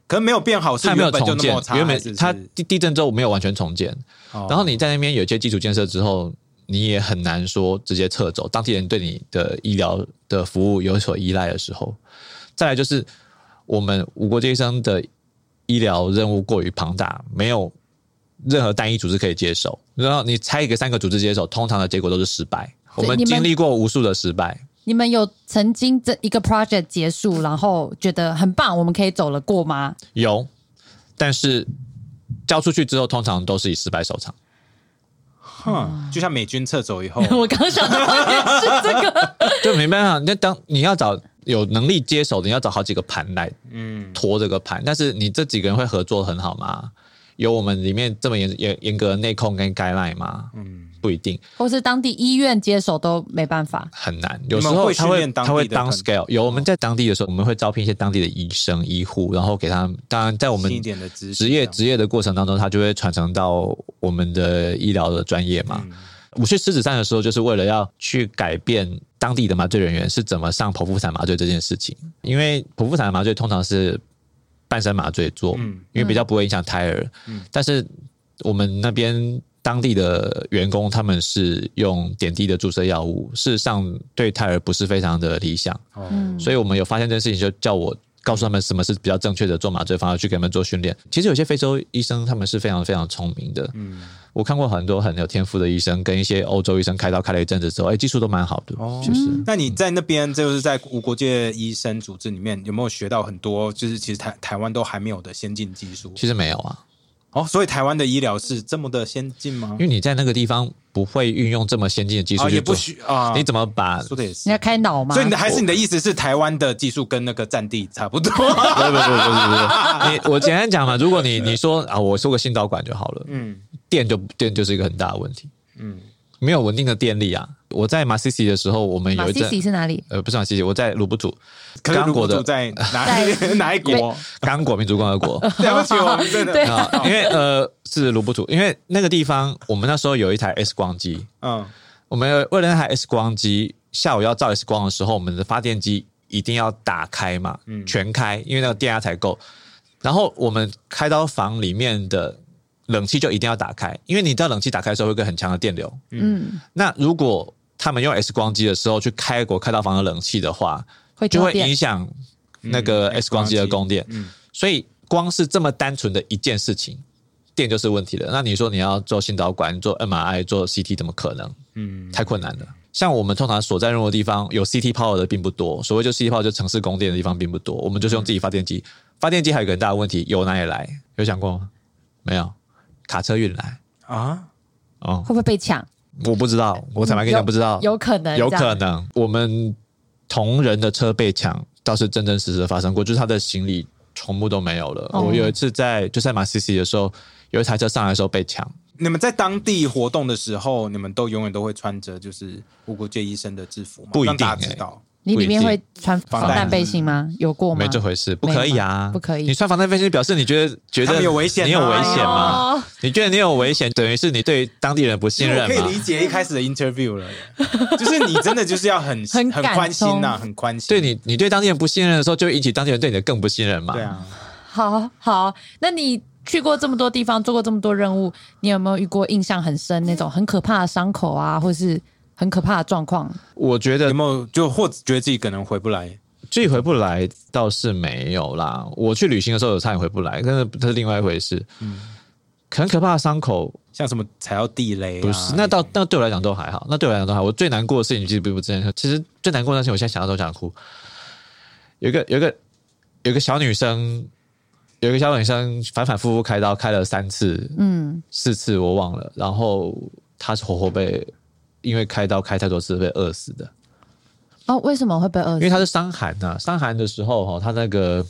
可是没有变好，是原本就那么差， 原本它地震之后没有完全重建，然后你在那边有些基础建设之后，你也很难说直接撤走，当地人对你的医疗的服务有所依赖的时候。再来就是我们无国界医生的医疗任务过于庞大，没有任何单一组织可以接手，然后你拆一个3个组织接手，通常的结果都是失败。我们经历过无数的失败。 你们有曾经这一个 project 结束，然后觉得很棒，我们可以走了过吗？ 有，但是交出去之后，通常都是以失败收场。 就像美军撤走以后， 我刚想到也是这个， 就没办法。你要找有能力接手的，你要找好几个盘来拖这个盘，但是你这几个人会合作很好吗？有我们里面这么严格的内控跟 guideline 吗？不一定， 或是当地医院接手都没办法， 很难。有时候他会 down scale。有我们在当地的时候，我们会招聘一些当地的医生、医护，然后给他们。当然，在我们职业的过程当中，他就会传承到我们的医疗的专业嘛。我去狮子山的时候，就是为了要去改变当地的麻醉人员是怎么上剖腹产麻醉这件事情。因为剖腹产的麻醉通常是半身麻醉做，因为比较不会影响胎儿。但是我们那边当地的员工他们是用点滴的注射药物，事实上对胎儿不是非常的理想。所以我们有发现这件事情，就叫我告诉他们什么是比较正确的做麻醉方法，去给他们做训练。其实有些非洲医生他们是非常非常聪明的。我看过很多很有天赋的医生跟一些欧洲医生开刀开了一阵子之后，技术都蛮好的。就是那你在那边就是在无国界医生组织里面有没有学到很多就是其实台湾都还没有的先进技术？ 其实没有啊。 所以台湾的医疗是这么的先进吗？ 因为你在那个地方不会运用这么先进的技术去做， 也不需你怎么把？ 说的也是， 你要开脑吗？ 所以还是你的意思是台湾的技术跟那个战地差不多？不， 我简单讲嘛，如果你说我说个心导管就好了，电就是一个很大的问题，没有稳定的电力啊。我在马西西的时候，我们有一阵，马西西是哪里？ 不是马西西，我在卢布图。 刚果的在哪一国？ 刚果民主共和国。 对不起，我们真的因为是卢布图，因为那个地方我们那时候有一台 X 光机，我们为了那台 X 光机，下午要照 X 光的时候，我们的发电机一定要打开嘛，全开，因为那个电压才够。然后我们开刀房里面的冷气就一定要打开，因为你知道冷气打开的时候会有一个很强的电流。那如果他们用 X 光机的时候去开刀房的冷气的话，就会影响那个 X 光机的供电。所以光是这么单纯的一件事情，电就是问题了。那你说你要做心导管、做 MRI、做 CT， 怎么可能？太困难了。像我们通常所在任务的地方，有 CT power 的并不多。所谓就 CT power 就城市供电的地方并不多，我们就是用自己发电机。发电机还有一个很大的问题，油哪里来？有想过吗？没有，卡车运来啊？会不会被抢？ 我不知道，我坦白跟你讲，不知道， 有可能， 有可能。我们同仁的车被抢，倒是真真实实的发生过，就是他的行李全部都没有了。我有一次在马西西的时候，有一台车上来的时候被抢。 你们在当地活动的时候，你们都永远都会穿着就是无国界医生的制服吗？ 不一定， 让大家知道。 你里面会穿防弹背心吗？有过吗？ 没这回事，不可以啊， 不可以。 你穿防弹背心表示你觉得你有危险， 你有危险吗？你觉得你有危险，等于是你对当地人不信任嘛？ 我可以理解一开始的 interview 了，就是你真的就是要很宽心呐，很宽心。 对你对当地人不信任的时候，就会引起当地人对你的更不信任嘛。 对啊。 好，那你去过这么多地方，做过这么多任务，你有没有遇过印象很深那种很可怕的伤口啊，或是很可怕的状况？ 我觉得有没有就或者觉得自己可能回不来？ 自己回不来倒是没有啦。我去旅行的时候有差点回不来，但是这是另外一回事。很可怕的伤口， 像什么踩到地雷不是？那对我来讲都还好。那对我来讲都还好。我最难过的事情其实并不是这件事。其实最难过的事情，我现在想到都想哭。有一个小女生。有一个小女生反反复复开刀，开了3次，4次我忘了。然后她是活活被因为开刀开太多次被饿死的。 为什么会被饿死？因为她是伤寒啊，伤寒的时候她那个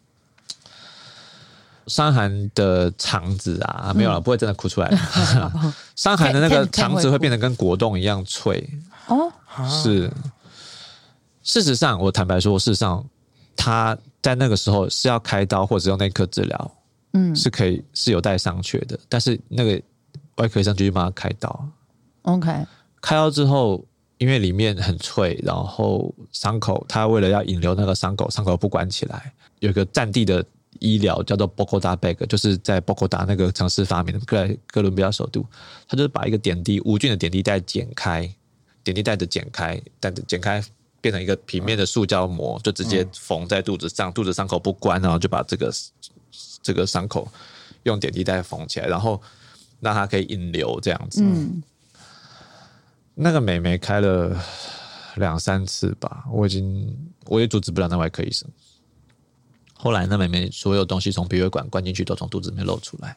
伤寒的肠子啊，没有了，不会真的哭出来。伤寒的那个肠子会变得跟果冻一样脆。是。事实上，我坦白说，事实上她在那个时候是要开刀或者用内科治疗，是有待商榷的。但是那个外科医生就去帮他开刀。 OK， 开刀之后，因为里面很脆，然后伤口他为了要引流那个伤口不关起来，有一个战地的医疗叫做 Bogota Bag， 就是在 Bogota 那个城市发明的哥伦比亚首都，它就是把一个无菌的点滴带剪开，点滴带的剪开变成一个平面的塑胶膜，就直接缝在肚子上，肚子伤口不关，然后就把这个伤口用点滴带缝起来，然后让它可以引流这样子。那个美眉开了2-3次吧，我也阻止不了那外科医生。后来那妹妹所有东西从鼻胃管灌进去都从肚子里面漏出来。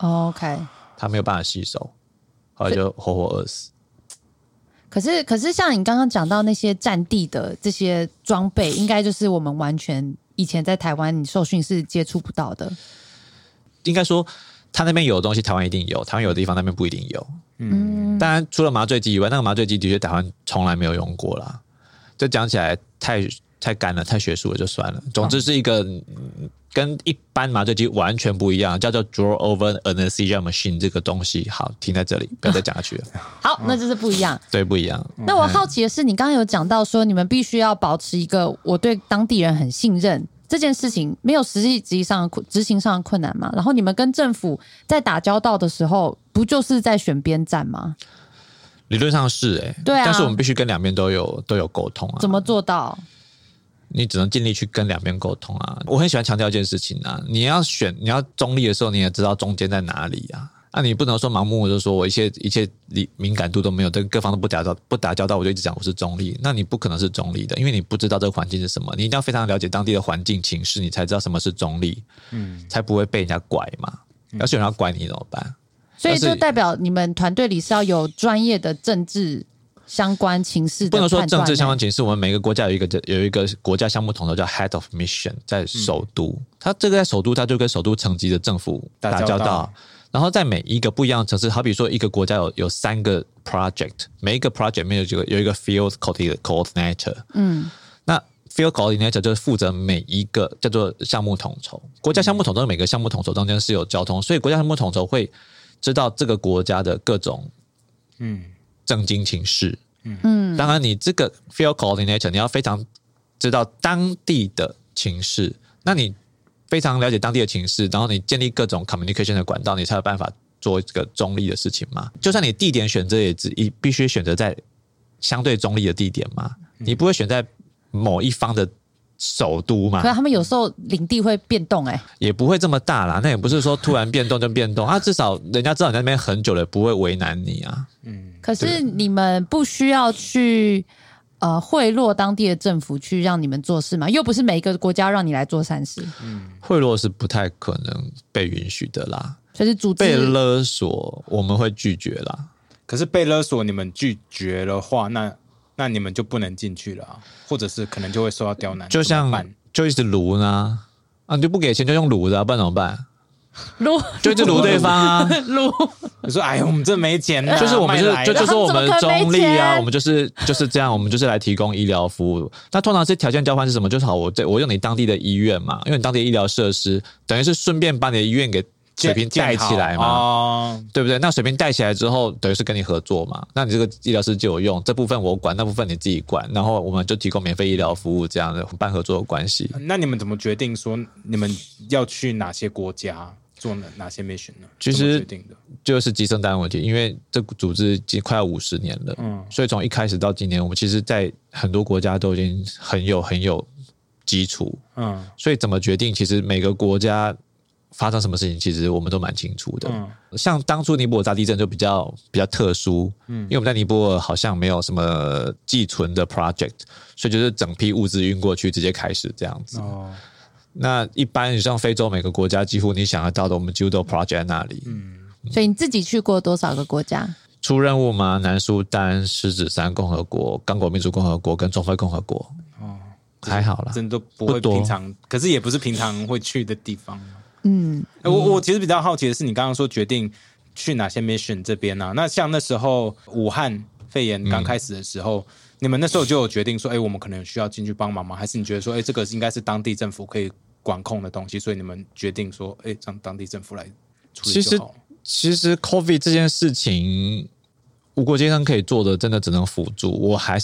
OK， 她没有办法吸收，后来就活活饿死。 可是像你刚刚讲到那些战地的这些装备，应该就是我们完全以前在台湾你受训是接触不到的。 应该说他那边有的东西台湾一定有，台湾有的地方那边不一定有。当然除了麻醉机以外，那个麻醉机的确台湾从来没有用过啦。就讲起来太干了，太学术了就算了。总之是一个跟一般麻醉机完全不一样，叫做 draw over anesthesia machine 这个东西。好，停在这里，不要再讲下去了。 好，那就是不一样。 对，不一样。 那我好奇的是，你刚刚有讲到说，你们必须要保持一个我对当地人很信任这件事情，没有实际执行上的困难嘛？然后你们跟政府在打交道的时候，不就是在选边站吗？ 理论上是对啊， 但是我们必须跟两边都有沟通啊。 怎么做到？ 你只能尽力去跟两边沟通啊。我很喜欢强调一件事情啊，你要中立的时候，你也知道中间在哪里啊。你不能说盲目就说我一切敏感度都没有，跟各方都不打交道，我就一直讲我是中立。那你不可能是中立的，因为你不知道这个环境是什么。你一定要非常了解当地的环境情势，你才知道什么是中立，才不会被人家拐嘛。要是有人要拐你怎么办？ 所以就代表你们团队里是要有专业的政治相关情势的不能说政治相关情势，我们每个国家有一个国家项目统筹叫 Head of Mission， 在首都。它这个在首都，它就跟首都层级的政府打交道。然后在每一个不一样的城市，好比说一个国家有3个 project， 每一个 project 里面有一个 field coordinator。那 field coordinator 就是负责每一个叫做项目统筹。国家项目统筹每个项目统筹中间是有交通，所以国家项目统筹会知道这个国家的各种政经情势。当然你这个 field coordinator 你要非常知道当地的情势，那你非常了解当地的情势，然后你建立各种 communication 的管道，你才有办法做这个中立的事情嘛。就算你地点选择也必须选择在相对中立的地点嘛，你不会选在某一方的首都嘛。 可是他们有时候领地会变动也不会这么大啦，那也不是说突然变动就变动至少人家知道你在那边很久了，不会为难你啊。 可是你们不需要去贿赂当地的政府去让你们做事嘛？又不是每一个国家让你来做善事。 贿赂是不太可能被允许的啦。 所以是组织被勒索我们会拒绝啦。 可是被勒索你们拒绝的话，那你们就不能进去了或者是可能就会受到刁难。 就像就一直撸呢你就不给钱就用撸的不然怎么办？ 撸就一直撸对方啊， 撸。 你说哎呀，我们这没钱就是我们就说我们中立啊，我们就是这样，我们就是来提供医疗服务。那通常是条件交换是什么？就是好，我用你当地的医院嘛，因为你当地的医疗设施，等于是顺便把你的医院给水平带起来嘛，对不对？那水平带起来之后，等于是跟你合作嘛。那你这个医疗师就有用，这部分我管，那部分你自己管，然后我们就提供免费医疗服务，这样的办合作的关系。 那你们怎么决定说你们要去哪些国家？做哪些 mission 呢？ 其实就是基层单位问题，因为这个组织已经快要50年了，所以从一开始到今年，我们其实在很多国家都已经很有基础，所以怎么决定，其实每个国家发生什么事情，其实我们都蛮清楚的。像当初尼泊尔大地震就比较特殊，因为我们在尼泊尔好像没有什么寄存的 project， 所以就是整批物资运过去，直接开始这样子。那一般你像非洲每个国家几乎你想得到的，我们几乎都有 project 在那里。 所以你自己去过多少个国家？ 出任务吗？南苏丹、狮子山共和国、刚果民主共和国跟中非共和国。还好啦， 真的不会平常，可是也不是平常会去的地方。我其实比较好奇的是，你刚刚说决定去哪些 mission 这边啊？那像那时候武汉肺炎刚开始的时候，你们那时候就有决定说，我们可能需要进去帮忙吗？还是你觉得说，这个应该是当地政府可以管控的东西，所以你们决定说，让当地政府来处理就好了？ 其实 COVID 这件事情，无国界上可以做的，真的只能辅助。我还是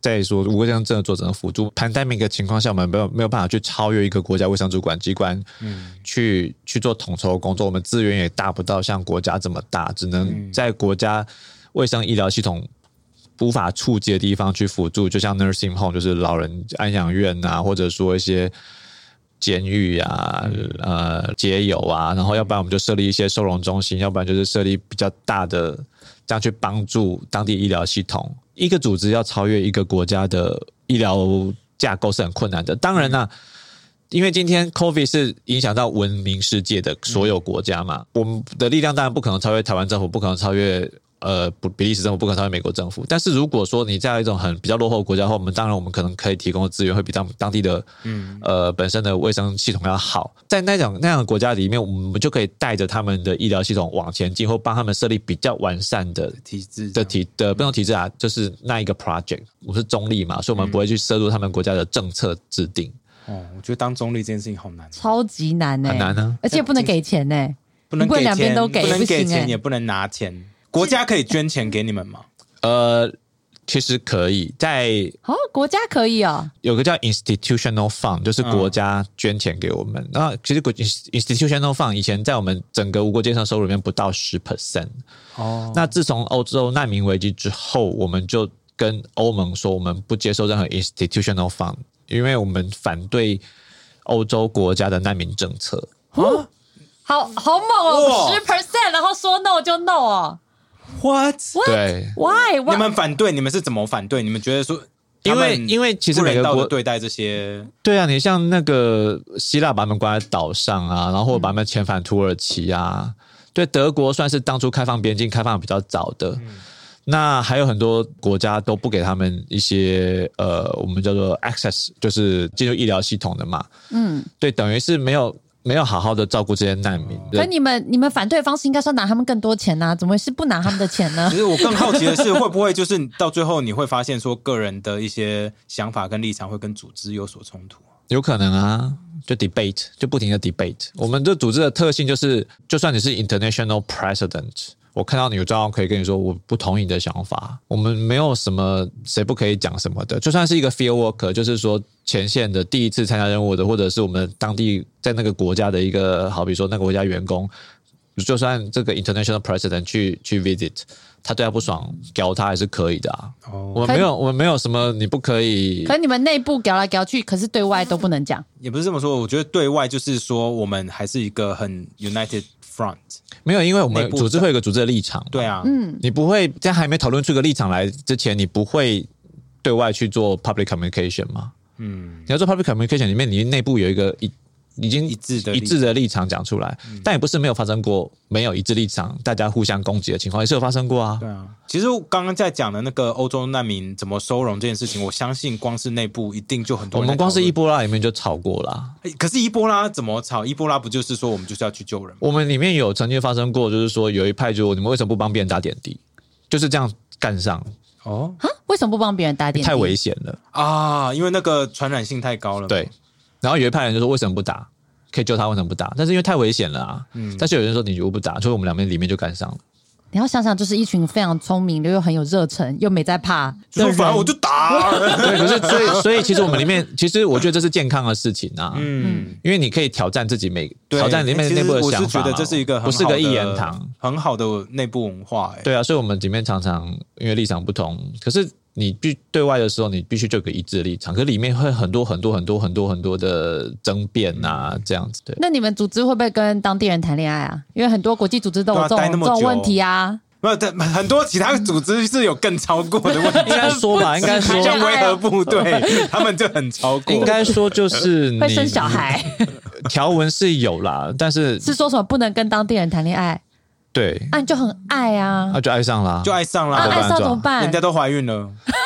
在说无国界真的做整个辅助 pandemic 的情况下，我们没有办法去超越一个国家卫生主管机关，去做统筹工作，我们资源也大不到像国家这么大，只能在国家卫生医疗系统无法触及的地方去辅助，就像 nursing home 就是老人安养院啊，或者说一些监狱啊、街友啊，然后要不然我们就设立一些收容中心，要不然就是设立比较大的，这样去帮助当地医疗系统。一个组织要超越一个国家的医疗架构是很困难的。当然啦，因为今天 COVID 是影响到文明世界的所有国家嘛，我们的力量当然不可能超越台湾政府，不可能超越比利时政府，不可能超越美国政府。但是如果说你在一种比较落后的国家的话，我们可能可以提供的资源会比当地的本身的卫生系统要好。在那样的国家里面，我们就可以带着他们的医疗系统往前进，或帮他们设立比较完善的体制不用体制啊，就是那一个 project。我是中立嘛，所以我们不会去涉入他们国家的政策制定。 我觉得当中立这件事情好难， 超级难很难啊， 而且不能给钱不能给钱， 两边都给， 不能给钱，也不能拿钱。国家可以捐钱给你们吗？ 其实可以， 国家可以有个叫 institutional fund， 就是国家捐钱给我们。那其实 institutional fund 以前在我们整个无国界上收入里面不到 10%。那自从欧洲难民危机之后，我们就跟欧盟说，我们不接受任何 institutional fund， 因为我们反对欧洲国家的难民政策。 好猛10%，然后说 no 就 no What？ 对 ，Why？ 你们反对？你们是怎么反对？你们觉得说， 因为其实每个国对待这些， 对啊，你像那个希腊把他们关在岛上啊，然后或者把他们遣返土耳其啊，对，德国算是当初开放边境开放比较早的。那还有很多国家都不给他们一些我们叫做 access， 就是进入医疗系统的嘛。对，等于是没有好好的照顾这些难民。 可你们反对的方式应该是要拿他们更多钱啊，怎么会是不拿他们的钱呢？ 其实我更好奇的是，会不会就是到最后你会发现说，个人的一些想法跟立场会跟组织有所冲突？ 有可能啊，就 debate， 就不停的 debate。我们这组织的特性就是，就算你是 international president， 我看到你有状况可以跟你说我不同意你的想法，我们没有什么谁不可以讲什么的。就算是一个 field worker， 就是说前线的第一次参加任务的，或者是我们当地在那个国家的一个，好比说那个国家员工，就算这个 international president 去 visit， 他对他不爽，搞他还是可以的啊。我们没有什么你不可以。 可是你们内部搞来搞去，可是对外都不能讲。 也不是这么说，我觉得对外就是说，我们还是一个很 united front。 没有，因为我们组织会有一个组织的立场。 对啊， 你不会在还没讨论出一个立场来之前，你不会对外去做 public communication 吗？你要做 public communication 里面，你内部有一个已经一致的立场讲出来，但也不是没有发生过没有一致立场，大家互相攻击的情况也是有发生过啊。 对啊，其实刚刚在讲的那个欧洲难民怎么收容这件事情，我相信光是内部一定就很多人。 我们光是伊波拉里面就吵过啦。 可是伊波拉怎么吵？伊波拉不就是说我们就是要去救人吗？ 我们里面有曾经发生过，就是说有一派就你们为什么不帮别人打点滴，就是这样干上。 为什么不帮别人打点滴？ 太危险了啊！因为那个传染性太高了。 对。然后有一派人就说为什么不打？可以救他，为什么不打？但是因为太危险了啊。但是有人说你如果不打，所以我们两边里面就干上了。 你要想想，就是一群非常聪明又很有热忱又没在怕的人， 反正我就打。 对，可是所以其实我们里面，其实我觉得这是健康的事情啊。因为你可以挑战自己挑战里面内部的想法。 我是觉得这是一个不是个一言堂， 很好的内部文化。 对啊，所以我们里面常常因为立场不同，可是你对外的时候，你必须就有个一致的立场，可是里面会很多的争辩啊，这样子。对， 那你们组织会不会跟当地人谈恋爱啊？因为很多国际组织都有这种问题啊。 没有，很多其他组织是有更超过的问题。 应该说吧，应该说像维和部队，他们就很超过。 应该说就是会生小孩， 条文是有啦，但是说什么不能跟当地人谈恋爱。 对， 你就很爱啊， 就爱上了， 就爱上了， 爱上怎么办？ 人家都怀孕了，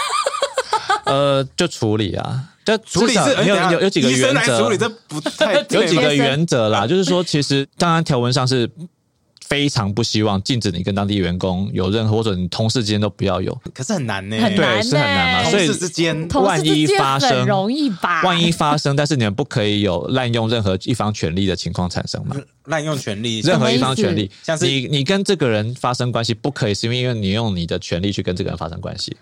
就处理啊，就处理是有几个原则， 处理这不太有几个原则啦，就是说，其实当然条文上是非常不希望禁止你跟当地员工有任何，或者你同事之间都不要有， 可是很难呢， 对，是很难嘛，所以同事之间万一发生很容易吧？ 万一发生，但是你们不可以有滥用任何一方权利的情况产生嘛？ 滥用权利， 任何一方权利， 像是你跟这个人发生关系，不可以是因为你用你的权利去跟这个人发生关系。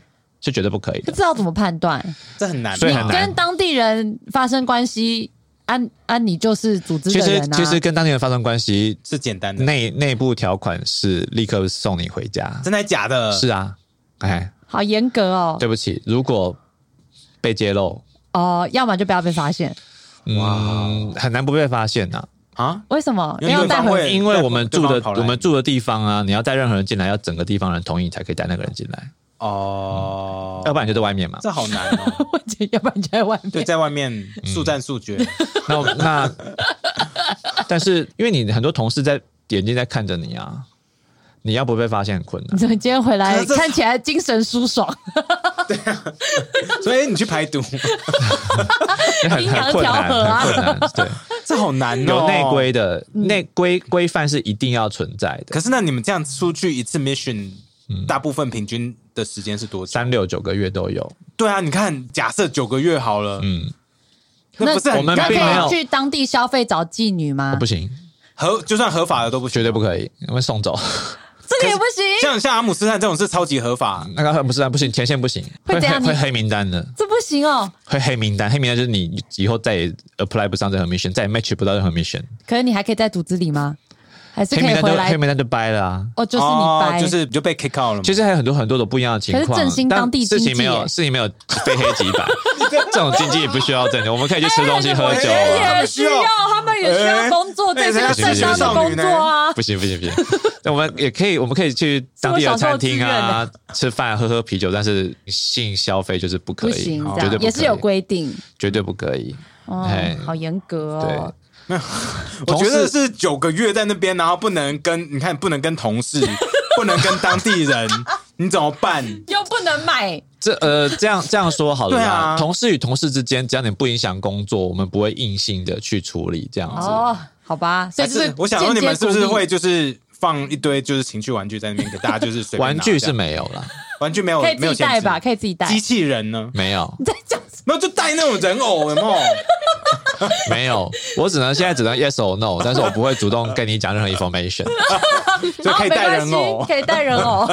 是绝对不可以的。 不知道怎么判断， 这很难， 所以很难。 跟当地人发生关系，你就是组织的人啊。 其实跟当地人发生关系是简单的， 内部条款是立刻送你回家。 真的假的？ 是啊，哎， 好严格哦。 对不起，如果被揭露， 要么就不要被发现。 很难不被发现呐。 啊？ 为什么？因为带回， 因为我们住的地方啊，你要带任何人进来，要整个地方人同意，你才可以带那个人进来。要不然就在外面嘛。 这好难哦。 要不然就在外面。 对，在外面速战速决。 那，但是因为你很多同事在眼睛在看着你啊，你要不被发现很困难。 你怎么今天回来看起来精神舒爽？ 对啊，所以你去排毒， 很困难，很困难。对， 这好难哦。 有内规的规范是一定要存在的。 可是那你们这样出去一次 mission，大部分平均的时间是多久？3、 6、9个月都有。 对啊，你看，假设9个月好了，那不是我们并没有去当地消费找妓女吗？ 不行， 就算合法的都不行， 绝对不可以，会送走。 这个也不行， 像阿姆斯特丹这种是超级合法， 那个阿姆斯特丹不行，前线不行，会黑名单的， 这不行哦。 会黑名单就是你以后再也 apply 不上任何 mission， 再也 match 不到任何 mission。 可是你还可以在组织里吗？还是可以回来？ 黑名单就掰了啊！ 就是你掰， 就是就被 kick out 了嘛。 其实还有很多的不一样的情况。 可是振兴当地经济， 事情没有非黑即白，这种经济也不需要振兴。我们可以去吃东西喝酒啊，也需要，他们也需要工作，这是正当的工作啊。 不行，我们可以去当地的餐厅啊，吃饭喝啤酒，但是性消费就是不可以， 不行， 绝对不可以， 也是有规定， 绝对不可以。 好严格哦。 没有，我觉得是9个月在那边，然后不能跟同事，不能跟当地人，你怎么办？ 又不能买。 这样说好了啦。 啊， 同事与同事之间，只要你不影响工作，我们不会硬性的去处理这样子。 好吧。所以就是我想说，你们是不是会就是放一堆就是情趣玩具在那边给大家就是随便拿？ 玩具是没有啦， 玩具没有， 可以自己带吧？可以自己带。 机器人呢？ 没有。 你在讲什么？ 没有，就带那种人偶，有没有？ 没有，我现在只能 yes or no， 但是我不会主动跟你讲任何 information。 就可以带人偶， 可以带人偶。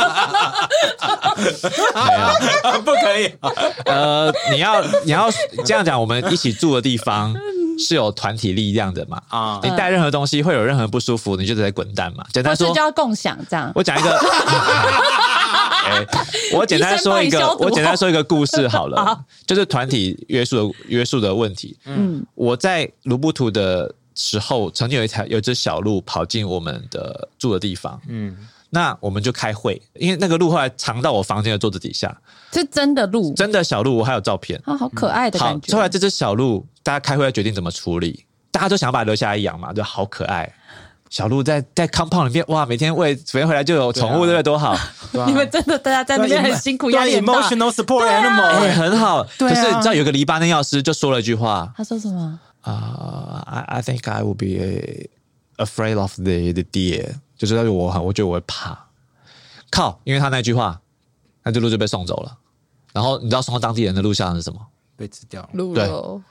没有， 不可以。 你要这样讲，我们一起住的地方是有团体力量的嘛？你带任何东西会有任何不舒服，你就得滚蛋嘛。简单说， 就要共享这样。 我讲一个。我简单说一个故事好了，就是团体约束的问题。我在卢布图的时候，曾经有一只小鹿跑进我们的住的地方。那我们就开会，因为那个鹿后来藏到我房间的桌子底下。 是真的鹿， 真的小鹿，我还有照片。 好可爱的感觉。 后来这只小鹿，大家开会决定怎么处理，大家都想要把它留下来养嘛，就好可爱。小鹿在 compound 里面，哇，每天回来就有宠物，对不对？多好！ 你们真的大家在那边很辛苦，压力很大。 emotional support animal， 很好。可是你知道有个黎巴嫩药师就说了一句话， 他说什么 ？I think I will be afraid of the deer， 就是我觉得我会怕。靠！因为他那句话，那只鹿就被送走了。然后你知道送到当地人的录像是什么？ 被吃掉了。 对。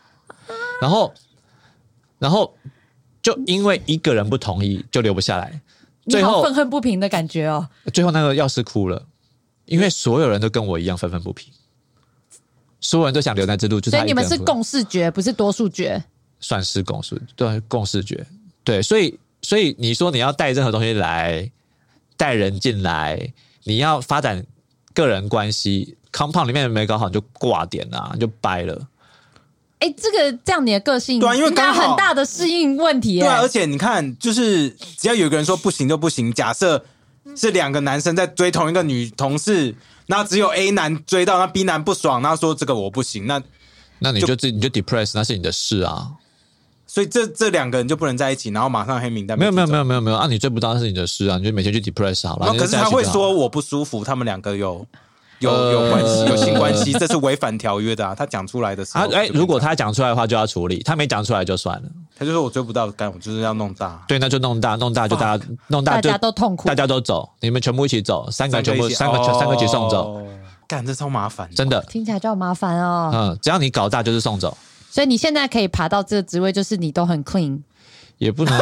然后。就因为一个人不同意，就留不下来。最后愤恨不平的感觉哦。 最后那个药师哭了，因为所有人都跟我一样愤愤不平，所有人都想留那只鹿，就是他一个人。 所以你们是共识决，不是多数决。 算是共识，对，共识决。对，所以你说你要带任何东西来，带人进来，你要发展个人关系 ，compound 里面没搞好，你就挂点啊，你就掰了。 这样你的个性， 对啊，因为刚好很大的适应问题。 对啊，而且你看，就是只要有一个人说不行就不行，假设是2个男生在追同一个女同事，那只有 A 男追到，那 B 男不爽，那说这个我不行，那你就 depress， 那是你的事啊。所以这2个人就不能在一起，然后马上黑名单。 没有啊，你追不到那是你的事啊，你就每天去 depress 好了。 可是他会说我不舒服，他们2个有关系，有性关系，这是违反条约的啊！他讲出来的时候， 如果他讲出来的话就要处理，他没讲出来就算了。 他就说我追不到，我就是要弄大。 对，那就弄大就大家都痛苦， 大家都走，你们全部一起走，3个一起送走。 干，这超麻烦， 真的听起来就好麻烦哦。 只要你搞大就是送走。 所以你现在可以爬到这个职位，就是你都很 clean， 也不能。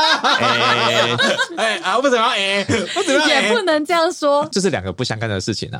不怎么样， 也不能这样说， 这是2个不相干的事情啊。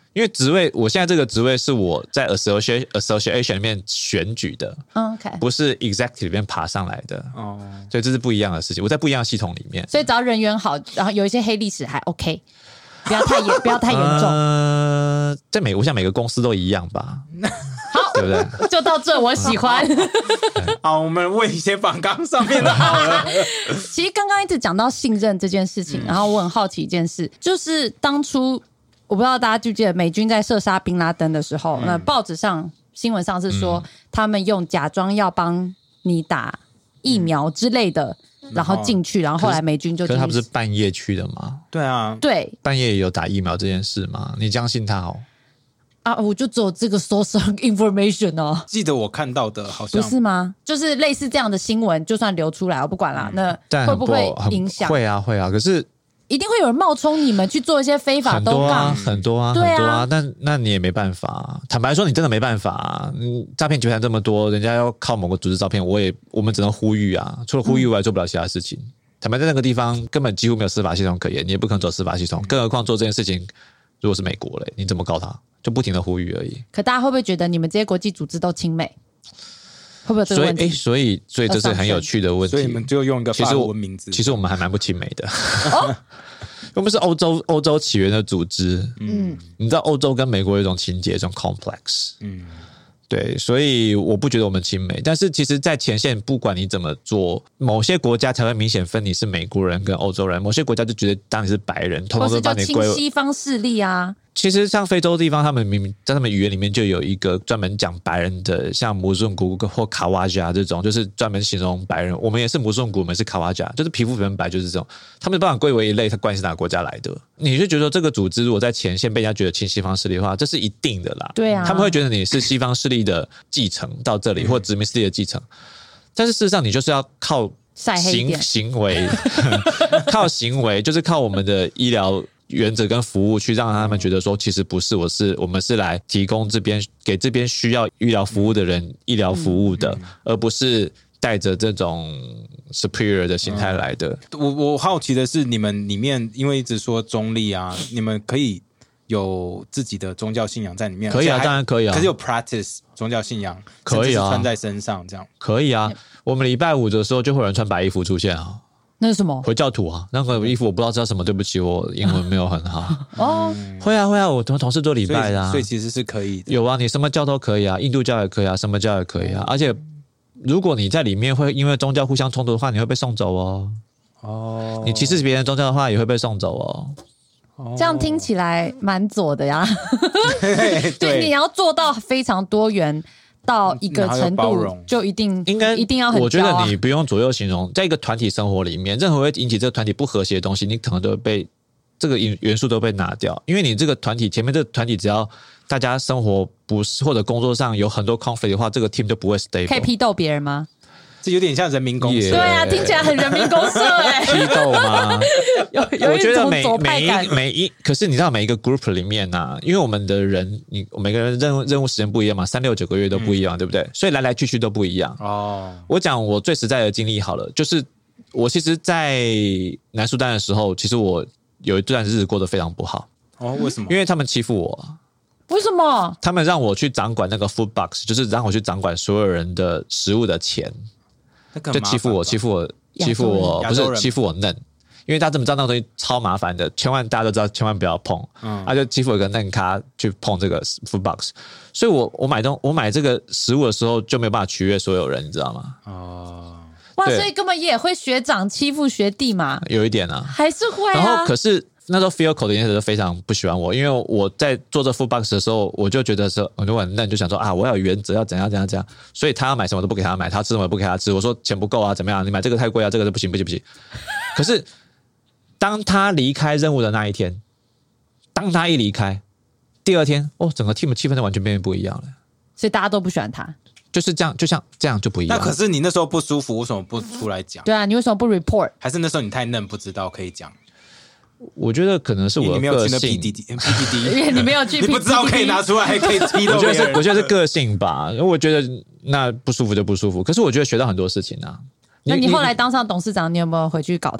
因为职位，我现在这个职位是我在 association 里面选举的 ，OK， 不是 executive 里面爬上来的哦，所以这是不一样的事情。我在不一样的系统里面， 所以只要人缘好，然后有一些黑历史还 OK， 不要太严重。 我想每个公司都一样吧。 好， 对不对？ 就到这，我喜欢。 好，我们问一些访纲上面的好了。 其实刚刚一直讲到信任这件事情，然后我很好奇一件事，就是当初我不知道大家记不记得美军在射杀宾拉登的时候，那报纸上新闻上是说他们用假装要帮你打疫苗之类的，然后进去，然后后来美军就可是他不是半夜去的吗？ 对啊， 对， 半夜有打疫苗这件事吗？你相信他哦？ 啊，我就只有这个 source information 哦。 记得我看到的好像不是吗？就是类似这样的新闻，就算流出来，我不管啦。那会不会影响？ 会啊，会啊。可是一定会有人冒充你们去做一些非法勾杠， 很多啊，对啊，很多啊。那你也没办法。坦白说，你真的没办法。诈骗集团这么多，人家要靠某个组织诈骗，我们只能呼吁啊。除了呼吁以外，做不了其他事情。坦白在那个地方根本几乎没有司法系统可言，你也不可能走司法系统，更何况做这件事情，如果是美国嘞，你怎么告他？就不停的呼吁而已。 可大家会不会觉得你们这些国际组织都亲美？会不会有这个问题？ 所以这是很有趣的问题。 所以你们就用一个法文名字。 其实我们还蛮不亲美的。我们是欧洲起源的组织。你知道欧洲跟美国有一种情节，一种 complex。对，所以我不觉得我们亲美，但是其实在前线不管你怎么做，某些国家才会明显分你是美国人跟欧洲人，某些国家就觉得当你是白人，通通都把你归为西方势力啊。 其实像非洲地方，他们明明在他们语言里面就有一个专门讲白人的，像姆顺古或卡瓦加这种，就是专门形容白人。我们也是姆顺古，我们是卡瓦加，就是皮肤很白，就是这种。他们把它归为一类，它关系是哪个国家来的？你就觉得这个组织如果在前线被人家觉得亲西方势力的话，这是一定的啦。 对啊， 他们会觉得你是西方势力的继承到这里，或殖民势力的继承。但是事实上，你就是要靠行为，靠行为，就是靠我们的医疗原则跟服务去让他们觉得说，其实不是，我们是来提供给这边需要医疗服务的人医疗服务的，而不是带着这种 superior 的心态来的。 我好奇的是，你们里面因为一直说中立啊，你们可以有自己的宗教信仰在里面？ 可以啊，当然可以啊。 可是有 practice 宗教信仰， 可以啊， 穿在身上这样可以啊。我们礼拜5的时候就会有人穿白衣服出现啊。 那是什么？ 回教徒啊，那个衣服我不知道叫什么，对不起，我英文没有很好。哦，会啊，我同事做礼拜的啊， 所以其实是可以的。 有啊，你什么教都可以啊，印度教也可以啊，什么教也可以啊。而且如果你在里面会因为宗教互相冲突的话，你会被送走哦。哦，你歧视别人宗教的话，也会被送走哦。 这样听起来蛮左的呀。对，你要做到非常多元。到一个程度就一定要很骄傲。 我觉得你不用左右形容，在一个团体生活里面，任何会引起这个团体不和谐的东西，你可能都会被这个元素都被拿掉。因为你这个团体前面这个团体，只要大家生活不是或者工作上有很多 conflict 的话，这个 team 就不会 stable。 可以批斗别人吗？ 这有点像人民公社。 对啊，听起来很人民公社哎。 批斗吗？ 有一种左派感。 可是你知道每一个 group 里面啊，因为我们的人，每个人任务时间不一样嘛，3、6、9个月都不一样，对不对？所以来来去去都不一样。哦，我讲我最实在的经历好了，就是我其实，在南苏丹的时候，其实我有一段日子过得非常不好。 哦，为什么？ 因为他们欺负我。 为什么？ 他们让我去掌管那个 food box， 就是让我去掌管所有人的食物的钱。就欺负我，不是欺负我嫩，因为他怎么知道那个东西超麻烦的，大家都知道，千万不要碰。他就欺负一个嫩咖去碰这个 food box， 所以我买这个食物的时候就没有办法取悦所有人，你知道吗？哦， 哇，所以根本也会学长欺负学弟嘛？ 有一点啊， 还是会啊。 然后可是那时候 Phil 的研究者非常不喜欢我，因为我在做这 food box 的时候，我就觉得说，我就很嫩，就想说啊，我要有原则，要怎样，所以他要买什么都不给他买，他吃什么都不给他吃。我说钱不够啊，怎么样？你买这个太贵啊，这个不行。可是当他离开任务的那一天，当他一离开，第二天整个 team 的气氛就完全变不一样了。 所以大家都不喜欢他， 就是这样，就像这样就不一样。 那可是你那时候不舒服，为什么不出来讲？ 对啊，你为什么不 report？ 还是那时候你太嫩，不知道可以讲？ 我觉得可能是我的个性， 因为你没有去， 你不知道可以拿出来，还可以批斗别人。 我觉得是个性吧。我觉得那不舒服就不舒服，可是我觉得学到很多事情啊。 那你后来当上董事长，你有没有回去搞他？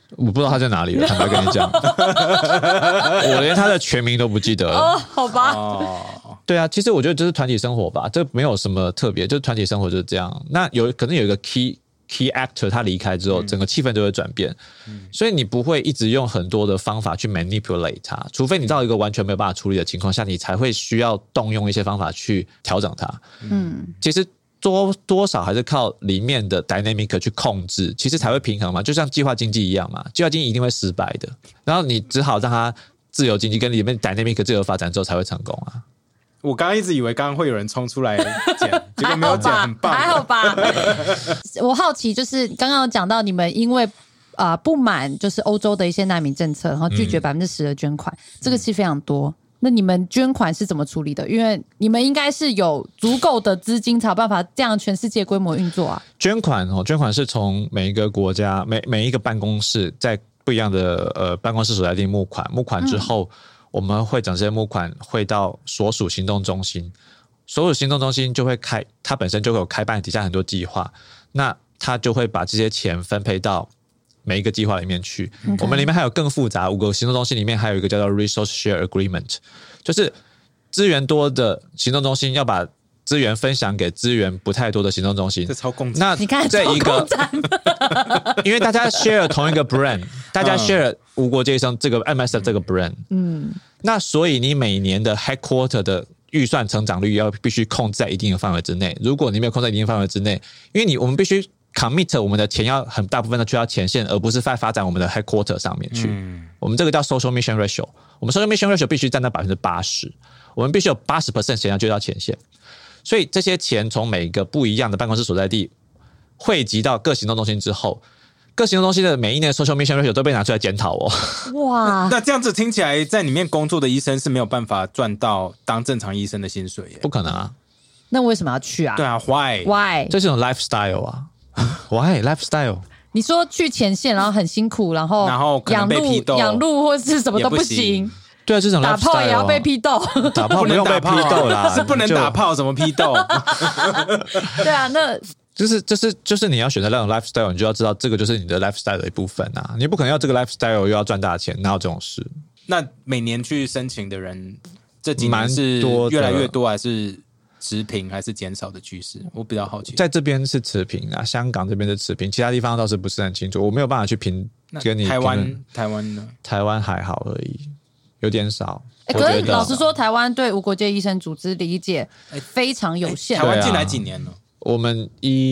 我不知道他在哪里了，坦白跟你讲，我连他的全名都不记得了。 哦，好吧。 对啊，其实我觉得这是团体生活吧，这没有什么特别，就是团体生活就是这样。那可能有一个 key actor 他离开之后，整个气氛就会转变，所以你不会一直用很多的方法去 manipulate 它，除非你到一个完全没有办法处理的情况下，你才会需要动用一些方法去调整它。其实多少还是靠里面的 dynamic 去控制，其实才会平衡嘛，就像计划经济一样嘛，计划经济一定会失败的，然后你只好让它自由经济跟里面 dynamic 自由发展之后才会成功啊。 我刚刚一直以为刚刚会有人冲出来剪，结果没有剪，很棒， 还好吧。我好奇，就是刚刚有讲到你们因为不满就是欧洲的一些难民政策，然后拒绝10%的捐款，这个是非常多。那你们捐款是怎么处理的？因为你们应该是有足够的资金才有办法这样全世界规模运作啊。捐款是从每一个国家每一个办公室在不一样的办公室所在地募款之后。我们会将这些募款汇到所属行动中心，所属行动中心就会它本身就会有开办底下很多计划，那它就会把这些钱分配到每一个计划里面去。我们里面还有更复杂，5个行动中心里面还有一个叫做 Resource Share Agreement， 就是资源多的行动中心要把资源分享给资源不太多的行动中心， 这超共产。 那你看， 这一个，因为大家 share 同一个 brand， 大家 share 无国界医生这个 MSF 这个 brand， 那所以你每年的 headquarter 的预算成长率必须控制在一定的范围之内。如果你没有控制在一定的范围之内，因为我们必须 commit 我们的钱要很大部分的去到前线，而不是在发展我们的 headquarter 上面去。我们这个叫 social mission ratio， 我们 social mission ratio 必须占到 80%， 我们必须有 80% 钱要就到前线。所以这些钱从每个不一样的办公室所在地汇集到各行动中心之后，各行动中心的每一年的 social mission ratio 都被拿出来检讨哦。 哇， 那这样子听起来，在里面工作的医生是没有办法赚到当正常医生的薪水耶。 不可能啊。 那为什么要去啊？ 对啊 ，Why？ 这是一种 lifestyle 啊。Why lifestyle？ 你说去前线，然后很辛苦，然后养鹿或是什么都不行。 对啊，这种 lifestyle 打炮也要被批斗， 打炮不用被批斗啦， 是不能打炮，怎么批斗？ 对啊，那就是你要选择那种 lifestyle， 你就要知道这个就是你的 lifestyle 的一部分啊，你不可能要这个 lifestyle 又要赚大钱，哪有这种事？ 那每年去申请的人，这几年是越来越多，还是持平，还是减少的趋势？我比较好奇。 在这边是持平啊，香港这边是持平，其他地方倒是不是很清楚，我没有办法去跟你台湾呢？ 台湾还好而已。有点少， 可是老实说，台湾对无国界医生组织理解非常有限。 台湾进来几年了？ 我们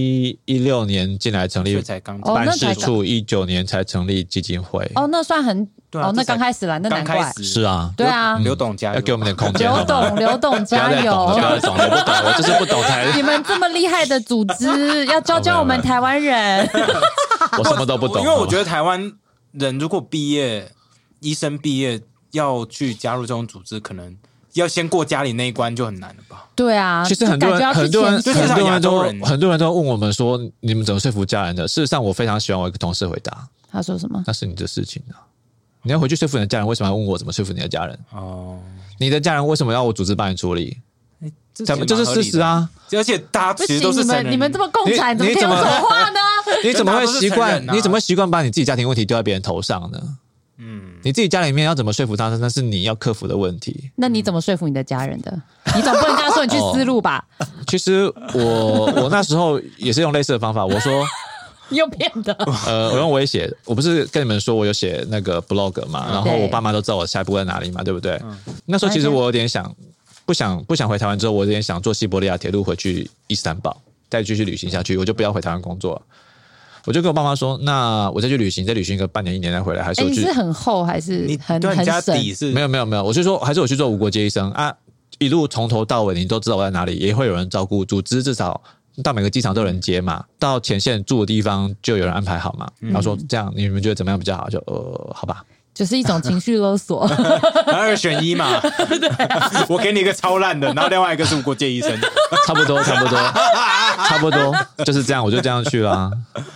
16年进来成立办事处，19年才成立基金会。 哦，那算很那刚开始了，那难怪。 是啊， 对啊， 刘董加油， 要给我们点空间。 刘董加油！ 不要懂，我就是不懂才。 你们这么厉害的组织，要教我们台湾人。 我什么都不懂， 因为我觉得台湾人如果医生毕业。要去加入这种组织，可能要先过家里那一关就很难了吧？ 对啊， 其实很多人都问我们说，你们怎么说服家人的？事实上，我非常喜欢我一个同事回答， 他说什么？ 那是你的事情啊，你要回去说服你的家人，为什么要问我怎么说服你的家人？哦，你的家人为什么要我组织帮你处理？这是事实啊！ 而且大家其实都是你们这么共产，怎么可以说话呢？ 你怎么会习惯？你怎么习惯把你自己家庭问题丢在别人头上呢？你自己家里面要怎么说服他，那是你要克服的问题。 那你怎么说服你的家人的？你总不能跟他说你去思路吧？ 其实我那时候也是用类似的方法，我说你用骗的。 我用威胁，我不是跟你们说我有写那个 blog 嘛，然后我爸妈都知道我下一步在哪里嘛，对不对？那时候其实我有点不想回台湾之后，我有点想坐西伯利亚铁路回去伊斯坦堡，再继续旅行下去，我就不要回台湾工作了。我就跟我爸妈说，那我再去旅行个半年1年再回来，还是我去？ 你是很厚还是很深？没有，我就说还是我去做无国界医生啊，一路从头到尾你都知道我在哪里，也会有人照顾，组织至少到每个机场都有人接嘛，到前线住的地方就有人安排好嘛。然后说这样你们觉得怎么样比较好？就好吧。 就是一种情绪勒索 ，2选1嘛。我给你一个超烂的，然后另外一个是无国界医生， 差不多，就是这样，我就这样去了。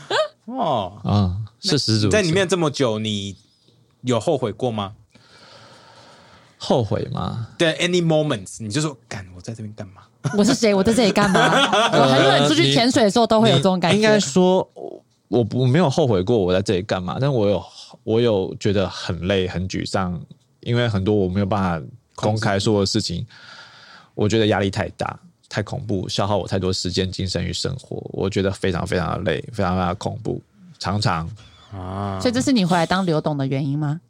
事实如此。 在里面这么久，你有后悔过吗？ 后悔吗？ 对 ，any moments， 你就说，干，我在这边干嘛？ 我是谁？我在这里干嘛？很多人出去潜水的时候都会有这种感觉。 应该说，我没有后悔过我在这里干嘛，但我有我有觉得很累很沮丧，因为很多我没有办法公开说的事情，我觉得压力太大太恐怖，消耗我太多时间精神与生活，我觉得非常非常的累，非常非常的恐怖，常常所以这是你回来当刘董的原因吗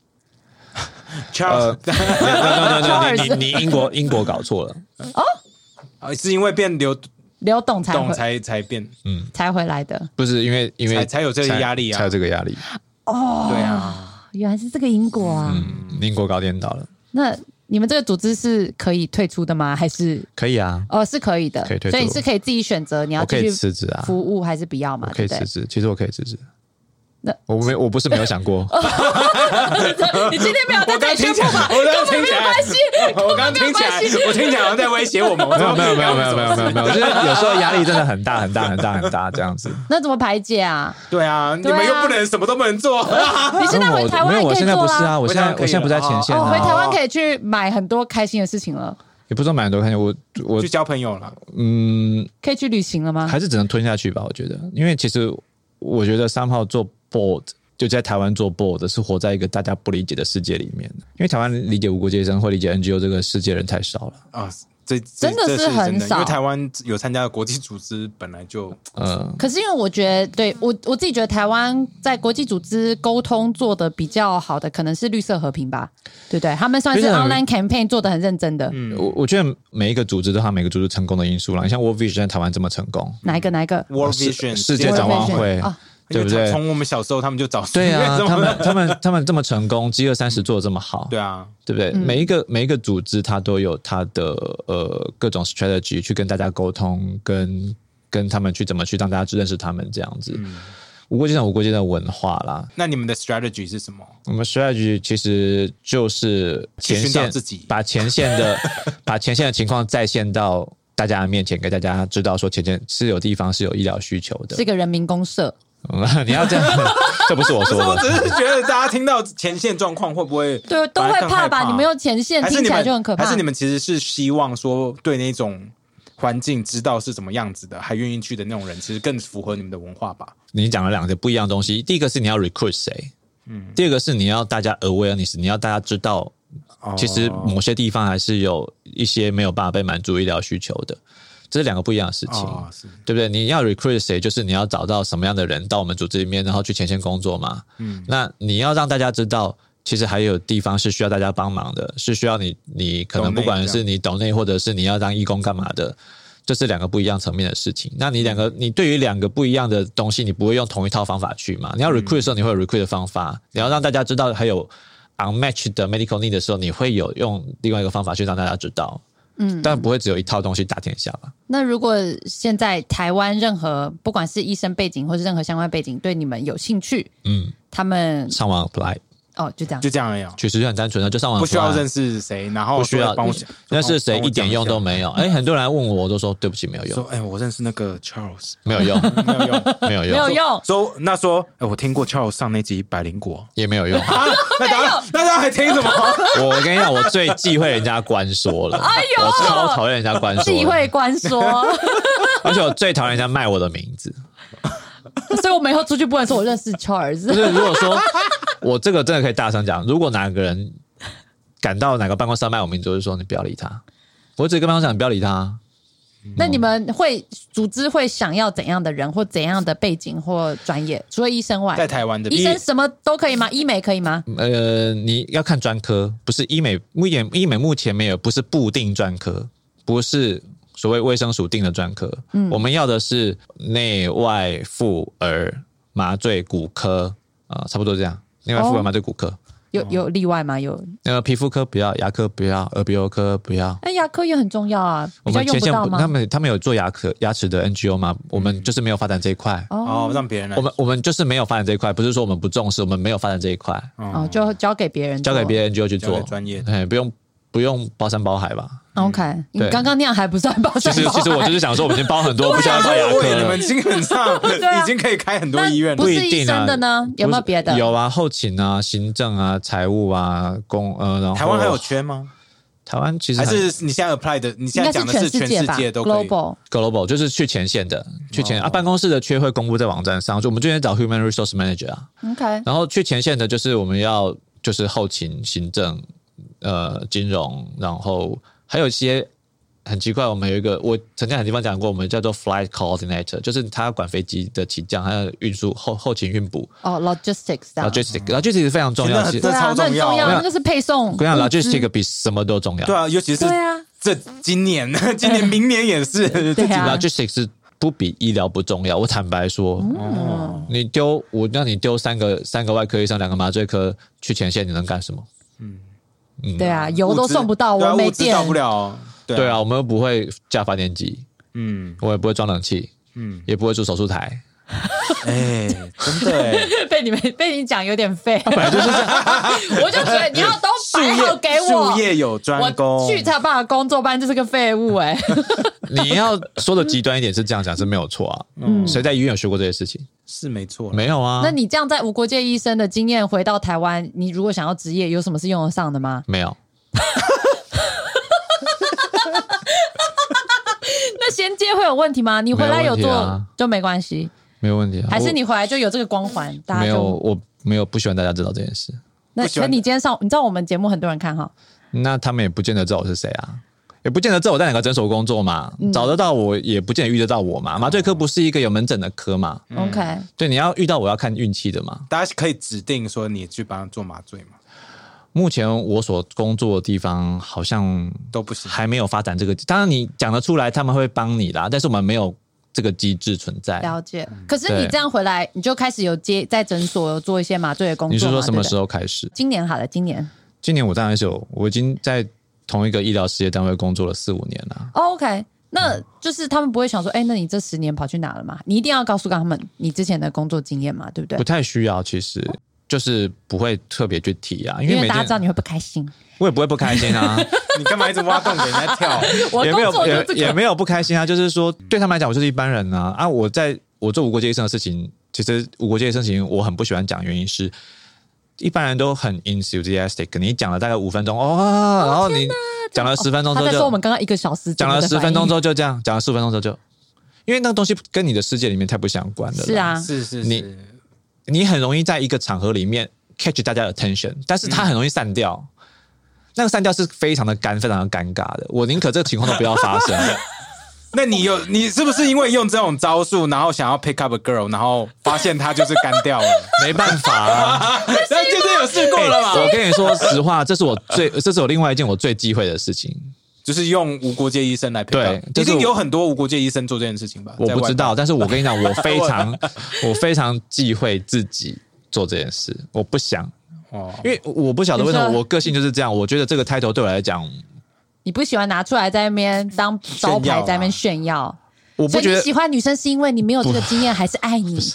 ？Charles， 你英国搞错了哦，是因为变刘董才变才回来的， 不是因为才有这个压力啊， 才有这个压力哦， 对啊， 原来是这个因果啊， 英国搞颠倒了。 那你们这个组织是可以退出的吗？还是可以啊？ 哦，是可以的， 可以退出， 所以你是可以自己选择你要继续辞职啊， 服务还是不要嘛？ 我可以辞职，其实我可以辞职。 我不是没有想过。 你今天没有在这里宣布吧？ 我刚刚听起来， 我刚刚听起来， 我听起来好像在威胁我们。 没有，就是有时候压力真的很大这样子。 那怎么排解啊？ 对啊，你们又不能什么都不能做。 你现在回台湾也可以做啦。 我现在不是啊，我现在不在前线啊。 回台湾可以去买很多开心的事情了。 也不是说买很多开心，我去交朋友了。 可以去旅行了吗？ 还是只能吞下去吧？我觉得，因为其实我觉得3号做 board 就在台湾做 board 是活在一个大家不理解的世界里面，因为台湾理解无国界生或理解 NGO 这个世界人太少了啊。 真的是很少， 因为台湾有参加的国际组织本来就可是因为我觉得，对我自己觉得台湾在国际组织沟通做的比较好的，可能是绿色和平吧，对不对？他们算是 online campaign 做的很认真的。 我觉得每一个组织都有每个组织成功的因素啦。你像 World Vision 在台湾这么成功， 哪一个 World Vision 世界展望会。对不对？ 从我们小时候他们就早对啊，他们这么成功，G20做的这么好， 对啊， 对不对？每一个组织它都有它的各种 strategy 去跟大家沟通，跟他们去怎么去让大家认识他们这样子。无国界的文化啦。 那你们的 strategy 是什么？ 我们 strategy 其实就是前线把前线的情况再现到大家的面前，给大家知道说前线是有地方是有医疗需求的， 是个人民公社。 你要这样，这不是我说的。 我只是觉得大家听到前线状况会不会对都会怕吧？你们用前线听起来就很可怕。 还是你们其实是希望说对那种环境知道是怎么样子的，还愿意去的那种人，其实更符合你们的文化吧？ 你讲了两个不一样的东西，第一个是你要 recruit 谁，第二个是你要大家 awareness， 你要大家知道，其实某些地方还是有一些没有办法被满足医疗需求的。这是两个不一样的事情，对不对？你要 recruit 谁，就是你要找到什么样的人到我们组织里面，然后去前线工作嘛。那你要让大家知道，其实还有地方是需要大家帮忙的，是需要你可能不管是你抖内，或者是你要当义工干嘛的，这是两个不一样层面的事情。那你对于两个不一样的东西，你不会用同一套方法去嘛？你要 recruit 的时候，你会有 recruit 的方法；你要让大家知道还有 unmatched 的 medical need 的时候，你会有用另外一个方法去让大家知道。但不会只有一套东西打天下吧？ 那如果现在台湾任何不管是医生背景或是任何相关背景对你们有兴趣，他们上网 apply。 就这样， 就这样而已。 其实就很单纯的，就上网 apply， 不需要认识谁，然后不需要帮我认识谁一点用都没有。很多人来问我，我都说对不起，没有用。 说我认识那个 Charles， 没有用，没有用。 说我听过 Charles 上那集百灵果也没有用。 那大家还听什么？ 我跟你讲，我最忌讳人家关说了。我超讨厌人家关说。 忌讳关说， 而且我最讨厌人家卖我的名字。 所以我们以后出去不能说我认识 Charles。 不是，如果说我这个真的可以大声讲，如果哪个人赶到哪个办公室要卖我名字，我就说你不要理他。我只跟办公室讲你不要理他。 那你们组织会想要怎样的人或怎样的背景或专业？除了医生外， 在台湾的医生什么都可以吗？医美可以吗？ 你要看专科，不是医美。医美目前没有，不是固定专科，不是所谓卫生署定的专科。我们要的是内外妇儿麻醉骨科差不多这样。内外妇儿麻醉骨科。 有例外吗？有皮肤科不要，牙科不要，耳鼻喉科不要。 牙科也很重要啊，比较用不到吗？ 他们有做牙齿的 NGO 吗？我们就是没有发展这一块。 让别人来。 我们就是没有发展这一块，不是说我们不重视，我们没有发展这一块。 就交给别人 NGO 去做专业， 不用包山包海吧。 OK， 你刚刚那样还不算包山包海。 其实我就是想说，我们已经包很多，不需要包牙科了。 你们基本上已经可以开很多医院了。 不是医生的呢？有没有别的？ 有啊，后勤啊、行政啊、财务啊、然后台湾还有缺吗？ 台湾其实还是你现在 apply 的，你现在讲的是全世界都可以 global 就是去前线的，办公室的缺会公布在网站上，就我们最近找 human resource manager 啊 ，OK， 然后去前线的就是我们要就是后勤、行政、金融，然后还有一些很奇怪，我们有一个我曾经很地方讲过，我们叫做 flight coordinator， 就是他要管飞机的起降，还有运输后勤运补。logistics 非常重要， 这超重要， 那个是配送。 我跟你讲 ，logistics 比什么都重要。 对啊，尤其是这今年、明年也是。 对啊 ，logistics 是不比医疗不重要。我坦白说，我让你丢三个外科医生，2个麻醉科去前线，你能干什么？ 对啊，油都送不到，我没电， 到不了。 对啊，我们又不会架发电机，我也不会装冷气，也不会做手术台。 哎，真的被你讲有点废， 本来就是这样。 我就觉得你要都摆好给我， 术业有专攻， 我去才有办法工作，不然就是个废物哎。 你要说的极端一点是这样讲是没有错啊，谁在医院有学过这些事情？ 是没错， 没有啊。 那你这样在无国界医生的经验回到台湾，你如果想要职业，有什么是用得上的吗？ 没有。 那衔接会有问题吗？你回来有做就没关系， 没有问题啊。 还是你回来就有这个光环？大家没有，我没有不喜欢大家知道这件事。 那你今天你知道我们节目很多人看哈， 那他们也不见得知道我是谁啊，也不见得知道我在哪个诊所工作嘛，找得到我也不见得遇得到我嘛。麻醉科不是一个有门诊的科嘛 ，OK， 对，你要遇到我要看运气的嘛。 大家可以指定说你去帮他做麻醉嘛。 目前我所工作的地方好像都不行， 还没有发展这个。当然你讲得出来，他们会帮你啦，但是我们没有这个机制存在。 了解。可是你这样回来，你就开始有在诊所有做一些麻醉的工作。 你是说什么时候开始？ 今年好了，今年我当然是有，我已经在同一个医疗事业单位工作了4-5年了。 OK， 那就是他们不会想说，那你这10年跑去哪了嘛？你一定要告诉他们你之前的工作经验嘛，对不对？ 不太需要，其实。就是不会特别去提啊，因为大家知道你会不开心， 我也不会不开心啊。 你干嘛一直挖洞给人家跳？ 也没有不开心啊，就是说对他们来讲，我就是一般人啊。我做无国界医生的事情，其实无国界医生的事情我很不喜欢讲，原因是一般人都很 enthusiastic， 你讲了大概5分钟然后你讲了10分钟之后他在说我们刚刚1个小时讲了10分钟之后就这样，讲了15分钟之后就，因为那个东西跟你的世界里面太不相关了。 是啊， 是你很容易在一个场合里面 catch 大家的 attention， 但是它很容易散掉，那个散掉是非常的干，非常的尴尬的。我宁可这个情况都不要发生。 那你是不是因为用这种招数，然后想要 pick up a girl， 然后发现他就是干掉了？ 没办法啊， 那就是有试过了嘛。 我跟你说实话，这是我另外一件我最忌讳的事情。 就是用无国界医生来配合，一定有很多无国界医生做这件事情吧？ 我不知道，但是我跟你讲，我非常忌讳自己做这件事，我不想因为我不晓得为什么我个性就是这样，我觉得这个 title 对我来讲， 你不喜欢拿出来在那边当招牌，在那边炫耀。 我不觉得所以你喜欢女生是因为你没有这个经验，还是爱你？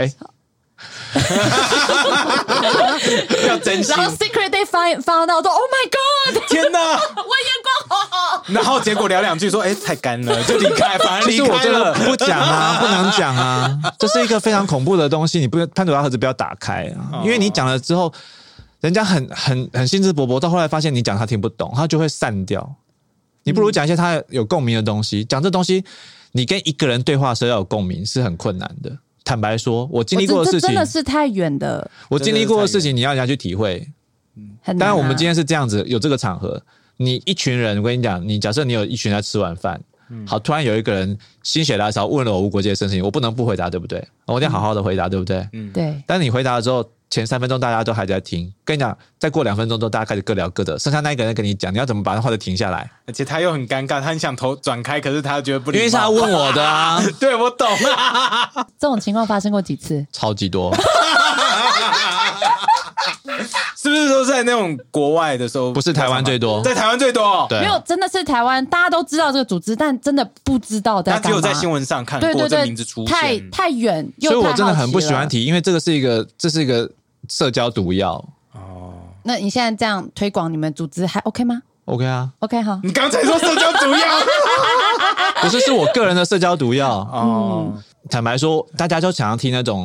要珍惜。 然后 secret day 放到说 ，Oh my God！ 天哪， 我眼光好好。 然后结果聊2句说，太干了，就离开，反而离开了。 其实我真的不讲啊，不能讲啊，这是一个非常恐怖的东西，你潘朵拉盒子不要打开啊，因为你讲了之后，人家很兴致勃勃，到后来发现你讲他听不懂，他就会散掉。你不如讲一些他有共鸣的东西，讲这东西，你跟一个人对话的时候要有共鸣是很困难的。坦白说，我经历过的事情真的是太远的。 我经历过的事情，你要人家去体会。当然，我们今天是这样子，有这个场合，你一群人，我跟你讲，你假设你有一群人在吃晚饭，好，突然有一个人心血来潮问了我无国界的事情，我不能不回答，对不对？我一定要好好的回答，对不对？ 对。 但是你回答了之后，前3分钟大家都还在听，跟你讲，再过2分钟之后，大家开始各聊各的，剩下那一个人跟你讲，你要怎么把那话题停下来？ 而且他又很尴尬，他很想头转开，可是他觉得不礼貌， 因为是他问我的啊。 对，我懂啊。 这种情况发生过几次？ 超级多。 是不是都在那种国外的时候？ 不是台湾最多， 在台湾最多。 对， 没有，真的是台湾，大家都知道这个组织，但真的不知道在干嘛。 他只有在新闻上看过这名字出现， 太远， 所以我真的很不喜欢提，因为这是一个社交毒药。 那你现在这样推广你们组织还 OK 吗 ？OK 啊 ，OK 好。 你刚才说社交毒药， 不是我个人的社交毒药。坦白说，大家就想要听那种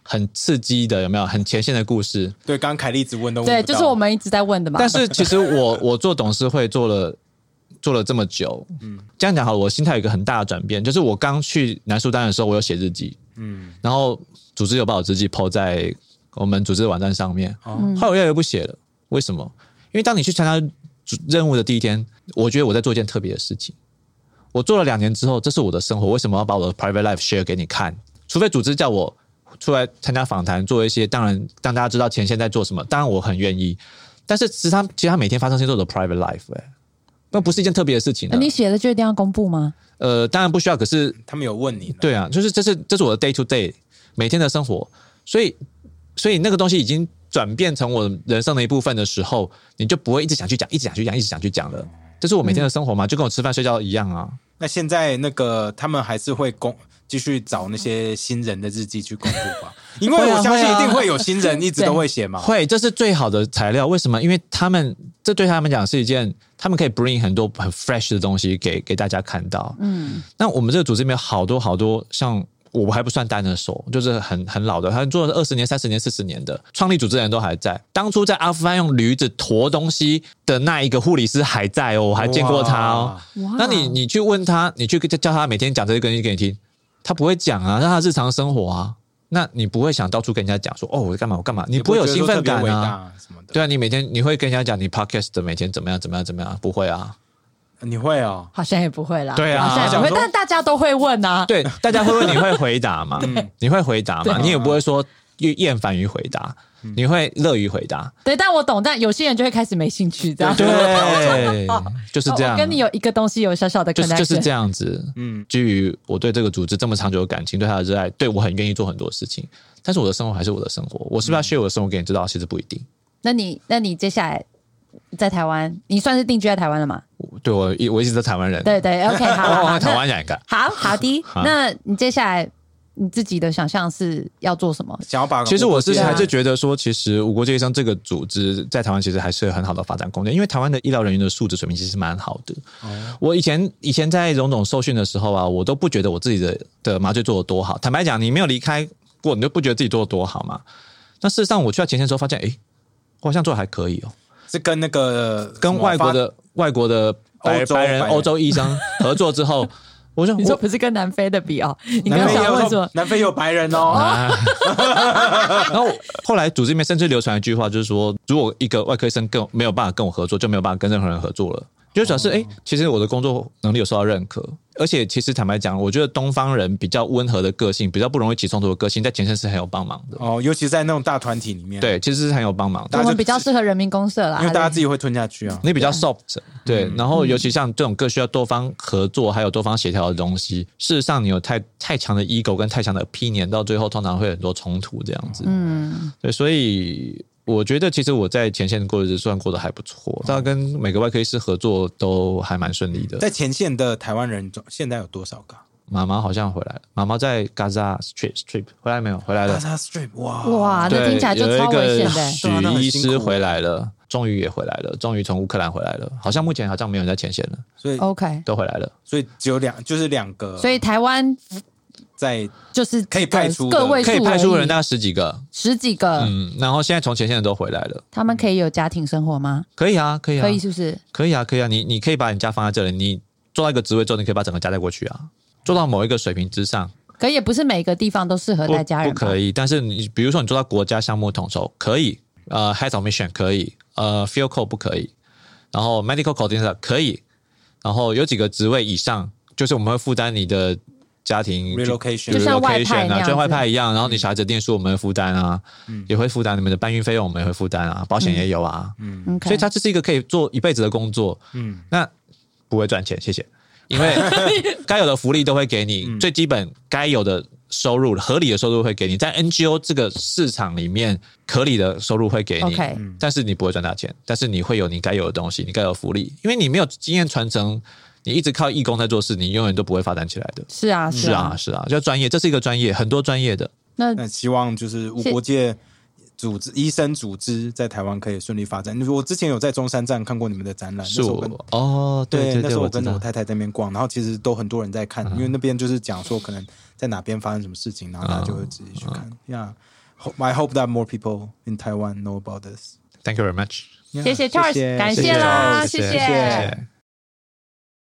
很刺激的，有没有很前线的故事？ 对，刚刚凯莉子问都问对，就是我们一直在问的嘛。 但是其实我做董事会做了这么久，这样讲好了，我心态有一个很大的转变，就是我刚去南苏丹的时候，我有写日记，然后组织有把我日记 po 在我们组织的网站上面，后来我越来越不写了，为什么？因为当你去参加任务的第一天，我觉得我在做一件特别的事情。我做了2年之后，这是我的生活，为什么要把我的 private life share 给你看？除非组织叫我出来参加访谈，做一些当然让大家知道前线在做什么，当然我很愿意。但是其实他每天发生是我的 private life，那不是一件特别的事情。 你写了就一定要公布吗？ 当然不需要，可是他们有问你。 对啊，就是这是我的 day to day 每天的生活，所以那个东西已经转变成我人生的一部分的时候，你就不会一直想去讲，一直想去讲了。这是我每天的生活嘛，就跟我吃饭睡觉一样啊。 那现在那个他们还是会继续找那些新人的日记去公布吧？因为我相信一定会有新人一直都会写嘛。 会，这是最好的材料。为什么？因为这对他们讲是一件，他们可以 bring 很多很 fresh 的东西给大家看到。那我们这个组织里面有好多像。我还不算单的手，就是很老的，他做了20年、30年、40年的，创立组织的人都还在。当初在阿富汗用驴子驮东西的那一个护理师还在哦，我还见过他哦。那你去问他，你去叫他每天讲这些东西给你听，他不会讲啊，让他日常生活啊。那你不会想到处跟人家讲说哦我干嘛，你不会有兴奋感啊？对啊，你每天你会跟人家讲你 podcast 的每天怎么样，不会啊。 你会哦？ 好像也不会啦。 对啊， 好像也不会，但大家都会问啊。 对，大家会问，你会回答嘛？你会回答嘛？你也不会说厌烦于回答，你会乐于回答。 对，但我懂，但有些人就会开始没兴趣，这样。 对，就是这样。 我跟你有一个东西有小小的 connection， 就是这样子。基于我对这个组织这么长久的感情，对他的热爱，对我很愿意做很多事情。但是我的生活还是我的生活，我是不是要 share 我的生活给你知道？其实不一定。 那你接下来？在台湾，你算是定居在台湾了吗？ 对，我一直在台湾人。 对，OK， 好， 台湾人干。 好的。那你接下来你自己的想象是要做什么？ 想要把其实我还是觉得说，其实无国界医生这个组织在台湾其实还是有很好的发展空间，因为台湾的医疗人员的素质水平其实蛮好的。我以前在荣总受训的时候啊，我都不觉得我自己的麻醉做得多好。坦白讲，你没有离开过，你就不觉得自己做得多好嘛？那事实上，我去到前线的时候发现，我好像做得还可以哦。 是跟那个跟外国的白人欧洲医生合作之后， 你说不是跟南非的比哦？你刚刚想问什么？ 南非有白人哦。 然后后来组织里面甚至流传一句话，就是说，如果一个外科医生没有办法跟我合作，就没有办法跟任何人合作了。就表示其实我的工作能力有受到认可，而且其实坦白讲，我觉得东方人比较温和的个性，比较不容易起冲突的个性，在前线是很有帮忙的尤其在那种大团体里面， 对，其实是很有帮忙的。 我们比较适合人民公社啦， 因为大家自己会吞下去啊。 你比较 soft， 对，然后尤其像这种各需要多方合作，还有多方协调的东西，事实上你有太强的 ego 跟太强的 opinion， 到最后通常会有很多冲突这样子。对，所以。我觉得其实我在前线过日子算过得还不错，大家跟每个外科医师合作都还蛮顺利的。 在前线的台湾人现在有多少个？ 妈妈好像回来了，妈妈在 Gaza Strip 回来没有？回来了。 Gaza Strip 哇，那听起来就超危险的。 许医师回来了，终于也回来了，终于从乌克兰回来了。好像目前好像没有人在前线了， 所以 OK 都回来了。 所以只有两个。 所以台湾。 在就是可以派出个位数， 可以派出的人大概十几个，然后现在从前线的都回来了。 他们可以有家庭生活吗？ 可以啊，可以啊， 可以是不是？ 可以啊，可以啊。你可以把你家放在这里，你做到一个职位之后，你可以把整个家带过去啊，做到某一个水平之上。 可也不是每个地方都适合带家人， 不可以。但是你比如说你做到国家项目统筹可以，Head of Mission 可以，Field Code 不可以，然后 Medical Coordinator 可以，然后有几个职位以上，就是我们会负担你的。家庭 relocation 就像外派啊，就像外派一样，然后你小孩子念书我们会负担啊，也会负担你们的搬运费用，我们也会负担啊，保险也有啊，所以它这是一个可以做一辈子的工作，那不会赚钱，谢谢，因为该有的福利都会给你，最基本该有的收入，合理的收入会给你，在 NGO 这个市场里面，合理的收入会给你，但是你不会赚大钱，但是你会有你该有的东西，你该有的福利，因为你没有经验传承。你一直靠义工在做事，你永远都不会发展起来的。 是啊， 就专业，这是一个专业，很多专业的。 那希望就是无国界组织医生组织在台湾可以顺利发展。我之前有在中山站看过你们的展览， 是我对，那时候我跟我太太在那边逛，然后其实都很多人在看，因为那边就是讲说可能在哪边发生什么事情，然后大家就会自己去看。I hope that more people in Taiwan know about this. Thank you very much. 谢谢 Charles， 感谢啦，谢谢。